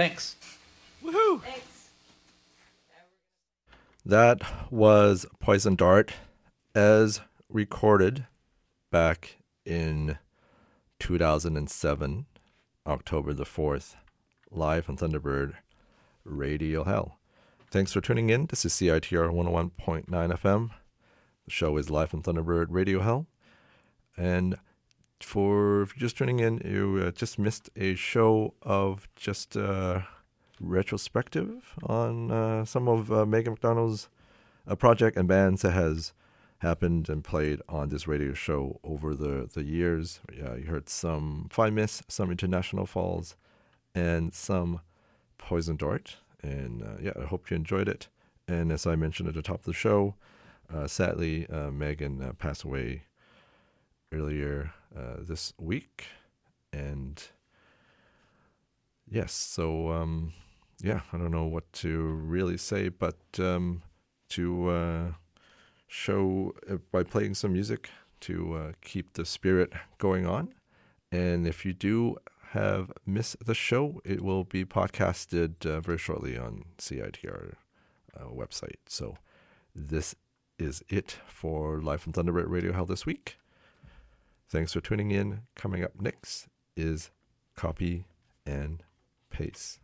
S3: Thanks.
S18: Woohoo!
S2: That was Poison Dart as recorded back in two thousand seven, October the fourth, live on Thunderbird Radio Hell. Thanks for tuning in. This is C I T R one oh one point nine F M. The show is live on Thunderbird Radio Hell. And for if you're just tuning in, you uh, just missed a show of just uh, retrospective on uh, some of uh, Megan McDonald's uh, project and bands that has happened and played on this radio show over the, the years. Yeah, you heard some Fine Miss, some International Falls, and some Poison Dart. And uh, yeah, I hope you enjoyed it. And as I mentioned at the top of the show, uh, sadly, uh, Megan uh, passed away earlier uh, this week. And yes, so um, yeah, I don't know what to really say, but um, to uh, show uh, by playing some music to uh, keep the spirit going on. And if you do have missed the show, it will be podcasted uh, very shortly on C I T R uh, website. So this is it for Live from Thunderbird Radio Hell this week. Thanks for tuning in. Coming up next is Copy and Paste.